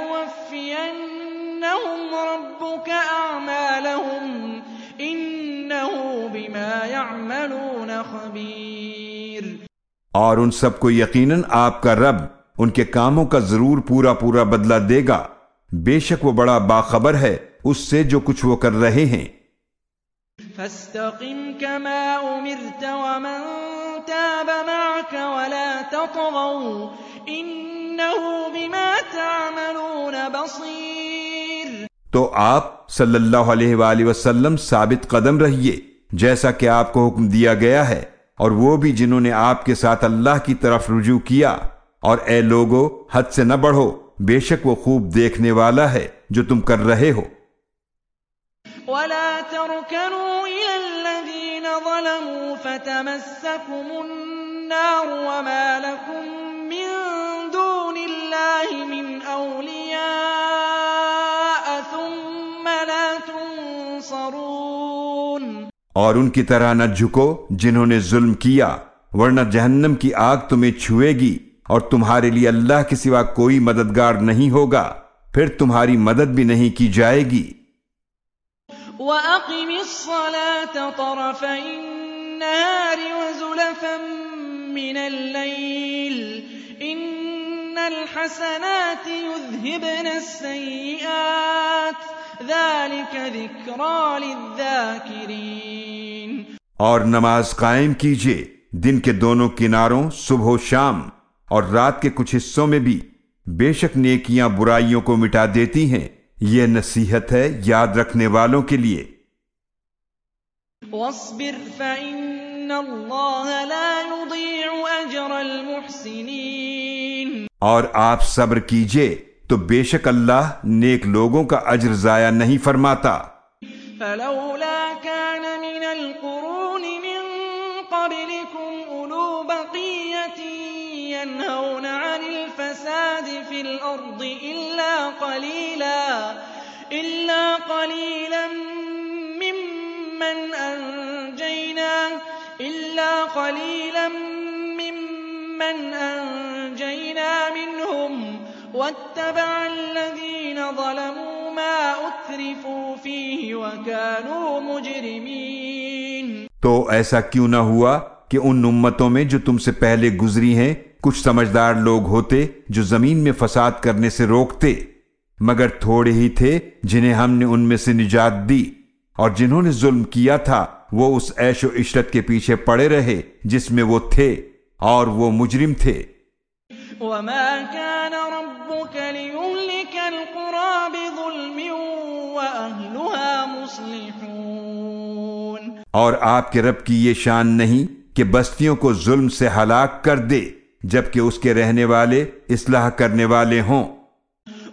لَيُوَفِّيَنَّهُمْ رَبُّكَ أَعْمَالَهُمْ إِنَّهُ بِمَا يَعْمَلُونَ خَبِيرٌ۔ اور ان سب کو یقیناً آپ کا رب ان کے کاموں کا ضرور پورا پورا بدلہ دے گا، بے شک وہ بڑا باخبر ہے اس سے جو کچھ وہ کر رہے ہیں۔ فَاسْتَقِمْ كَمَا أُمِرْتَ وَمَنْ تَابَ مَعَكَ وَلَا تَطْغَوْا إِنَّهُ بِمَا تَعْمَلُونَ بَصِيرٌ۔ تو آپ صلی اللہ علیہ وآلہ وسلم ثابت قدم رہیے جیسا کہ آپ کو حکم دیا گیا ہے، اور وہ بھی جنہوں نے آپ کے ساتھ اللہ کی طرف رجوع کیا، اور اے لوگو حد سے نہ بڑھو، بے شک وہ خوب دیکھنے والا ہے جو تم کر رہے ہو۔ وَلَا تَرْكَنُوا إِلَى الَّذِينَ ظَلَمُوا فَتَمَسَّكُمُ النَّارُ وَمَا لَكُم مِّن دُونِ اللَّهِ مِنْ أَوْلِيَاءَ ثُمَّ لَا تُنصَرُونَ۔ اور ان کی طرح نہ جھکو جنہوں نے ظلم کیا، ورنہ جہنم کی آگ تمہیں چھوئے گی، اور تمہارے لیے اللہ کے سوا کوئی مددگار نہیں ہوگا، پھر تمہاری مدد بھی نہیں کی جائے گی۔ وَأَقِمِ الصَّلَاةَ طَرَفَيِ النَّهَارِ وَزُلَفًا مِّنَ اللَّيْلِ إِنَّ الْحَسَنَاتِ يُذْهِبْنَ السَّيِّئَاتِ ذَلِكَ ذِكْرَى لِلذَّاكِرِينَ۔ اور نماز قائم کیجئے دن کے دونوں کناروں، صبح و شام، اور رات کے کچھ حصوں میں بھی، بے شک نیکیاں برائیوں کو مٹا دیتی ہیں، یہ نصیحت ہے یاد رکھنے والوں کے لیے۔ وَاصْبِرْ فَإِنَّ اللَّهَ لَا يُضِيعُ أَجْرَ الْمُحْسِنِينَ۔ اور آپ صبر کیجئے تو بے شک اللہ نیک لوگوں کا اجر ضائع نہیں فرماتا۔ فَلَوْلَا كَانَ مِنَ الْقُرُونِ مِن قَبْلِكُمْ أُولُو بَقِيَّةٍ يَنْهَوْنَ عَنِ الْفَسَادِ فِي الْأَرْضِ إِلَّا قَلِيلًا إِلَّا قَلِيلًا مِّمَّنْ أَنْجَيْنَا إِلَّا قَلِيلًا مِّمَّنْ أَنْجَيْنَا مِنْهُمْ وَاتَّبَعَ الَّذِينَ ظَلَمُوا مَا أُتْرِفُوا فِيهِ وَكَانُوا مُجْرِمِينَ۔ تو ایسا کیوں نہ ہوا کہ ان امتوں میں جو تم سے پہلے گزری ہیں کچھ سمجھدار لوگ ہوتے جو زمین میں فساد کرنے سے روکتے، مگر تھوڑے ہی تھے جنہیں ہم نے ان میں سے نجات دی، اور جنہوں نے ظلم کیا تھا وہ اس عیش و عشرت کے پیچھے پڑے رہے جس میں وہ تھے، اور وہ مجرم تھے۔ وَمَا كَانَ رَبُّكَ لِيُهْلِكَ الْقُرَىٰ بِظُلْمٍ وَأَهْلُهَا مُصْلِحُونَ۔ اور آپ کے رب کی یہ شان نہیں کہ بستیوں کو ظلم سے ہلاک کر دے جبکہ اس کے رہنے والے اصلاح کرنے والے ہوں۔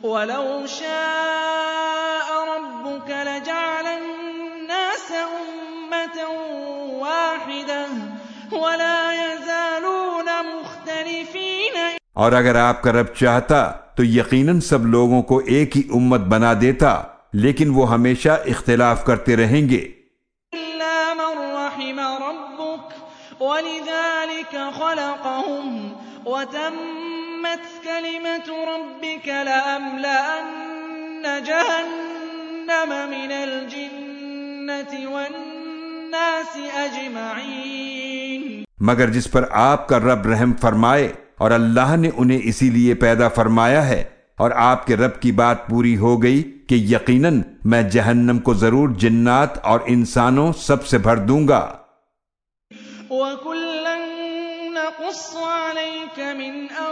وَلَوْ شَاءَ رَبُّكَ لَجَعَلَ النَّاسَ أُمَّةً وَاحِدَةً وَلَا يَزَالُونَ مُخْتَلِفِينَ. اور اگر آپ کا رب چاہتا تو یقیناً سب لوگوں کو ایک ہی امت بنا دیتا، لیکن وہ ہمیشہ اختلاف کرتے رہیں گے. إِلَّا مَن رَّحِمَ رَبُّكَ وَلِذَٰلِكَ خَلَقَهُمْ وَتَمَّتْ كَلِمَةُ رَبِّكَ لَأَمْلَأَنَّ جَهَنَّمَ مِنَ الْجِنَّةِ وَالنَّاسِ أَجْمَعِينَ. مگر جس پر آپ کا رب رحم فرمائے، اور اللہ نے انہیں اسی لیے پیدا فرمایا ہے، اور آپ کے رب کی بات پوری ہو گئی کہ یقیناً میں جہنم کو ضرور جنات اور انسانوں سب سے بھر دوں گا. وَكُلًّا نَّقُصُّ عَلَيْكَ مِنْ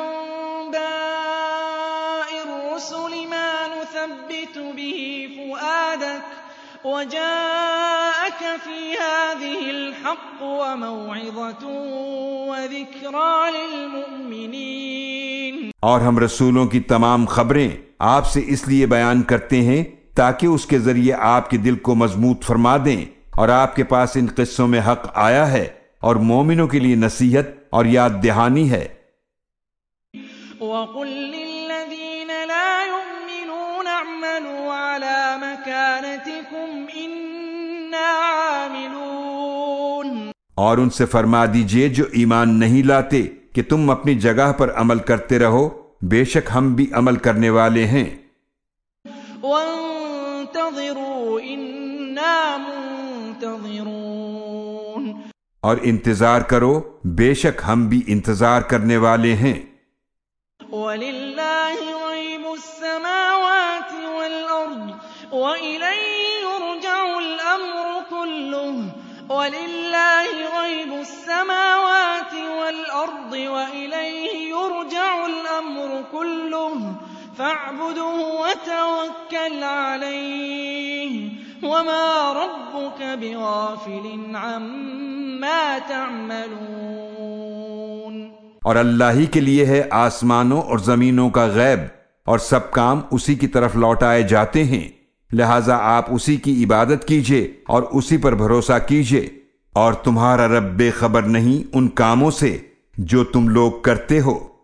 أَنبَاءِ الرُّسُلِ مَا نُثَبِّتُ بِهِ فُؤَادَكَ وَجَاءَكَ فِي هَٰذِهِ الْحَقُّ وَمَوْعِظَةٌ وَذِكْرَىٰ لِلْمُؤْمِنِينَ. اور ہم رسولوں کی تمام خبریں آپ سے اس لیے بیان کرتے ہیں تاکہ اس کے ذریعے آپ کے دل کو مضبوط فرما دیں، اور آپ کے پاس ان قصوں میں حق آیا ہے اور مومنوں کے لیے نصیحت اور یاد دہانی ہے. وَقُل لِّلَّذِينَ لَا يُؤْمِنُونَ اعْمَلُوا عَلَىٰ مَكَانَتِكُمْ إِنَّا عَامِلُونَ. اور ان سے فرما دیجئے جو ایمان نہیں لاتے کہ تم اپنی جگہ پر عمل کرتے رہو، بے شک ہم بھی عمل کرنے والے ہیں. وَانتَظِرُوا إِنَّا مُنتَظِرُونَ. اور انتظار کرو، بے شک ہم بھی انتظار کرنے والے ہیں. وَلِلَّهِ غَيْبُ السَّمَاوَاتِ وَالْأَرْضِ وَإِلَيْهِ يُرْجَعُ الْأَمْرُ كُلُّهُ. وَلِلَّهِ غَيْبُ السَّمَاوَاتِ وَالْأَرْضِ وَإِلَيْهِ يُرْجَعُ الْأَمْرُ كُلُّهُ فَاعْبُدْهُ وَتَوَكَّلْ عَلَيْهِ وَمَا رَبُّكَ بِغَافِلٍ عَمَّا تَعْمَلُونَ. اور اللہ ہی کے لیے ہے آسمانوں اور زمینوں کا غیب، اور سب کام اسی کی طرف لوٹائے جاتے ہیں، لہذا آپ اسی کی عبادت کیجئے اور اسی پر بھروسہ کیجئے، اور تمہارا رب بے خبر نہیں ان کاموں سے جو تم لوگ کرتے ہو.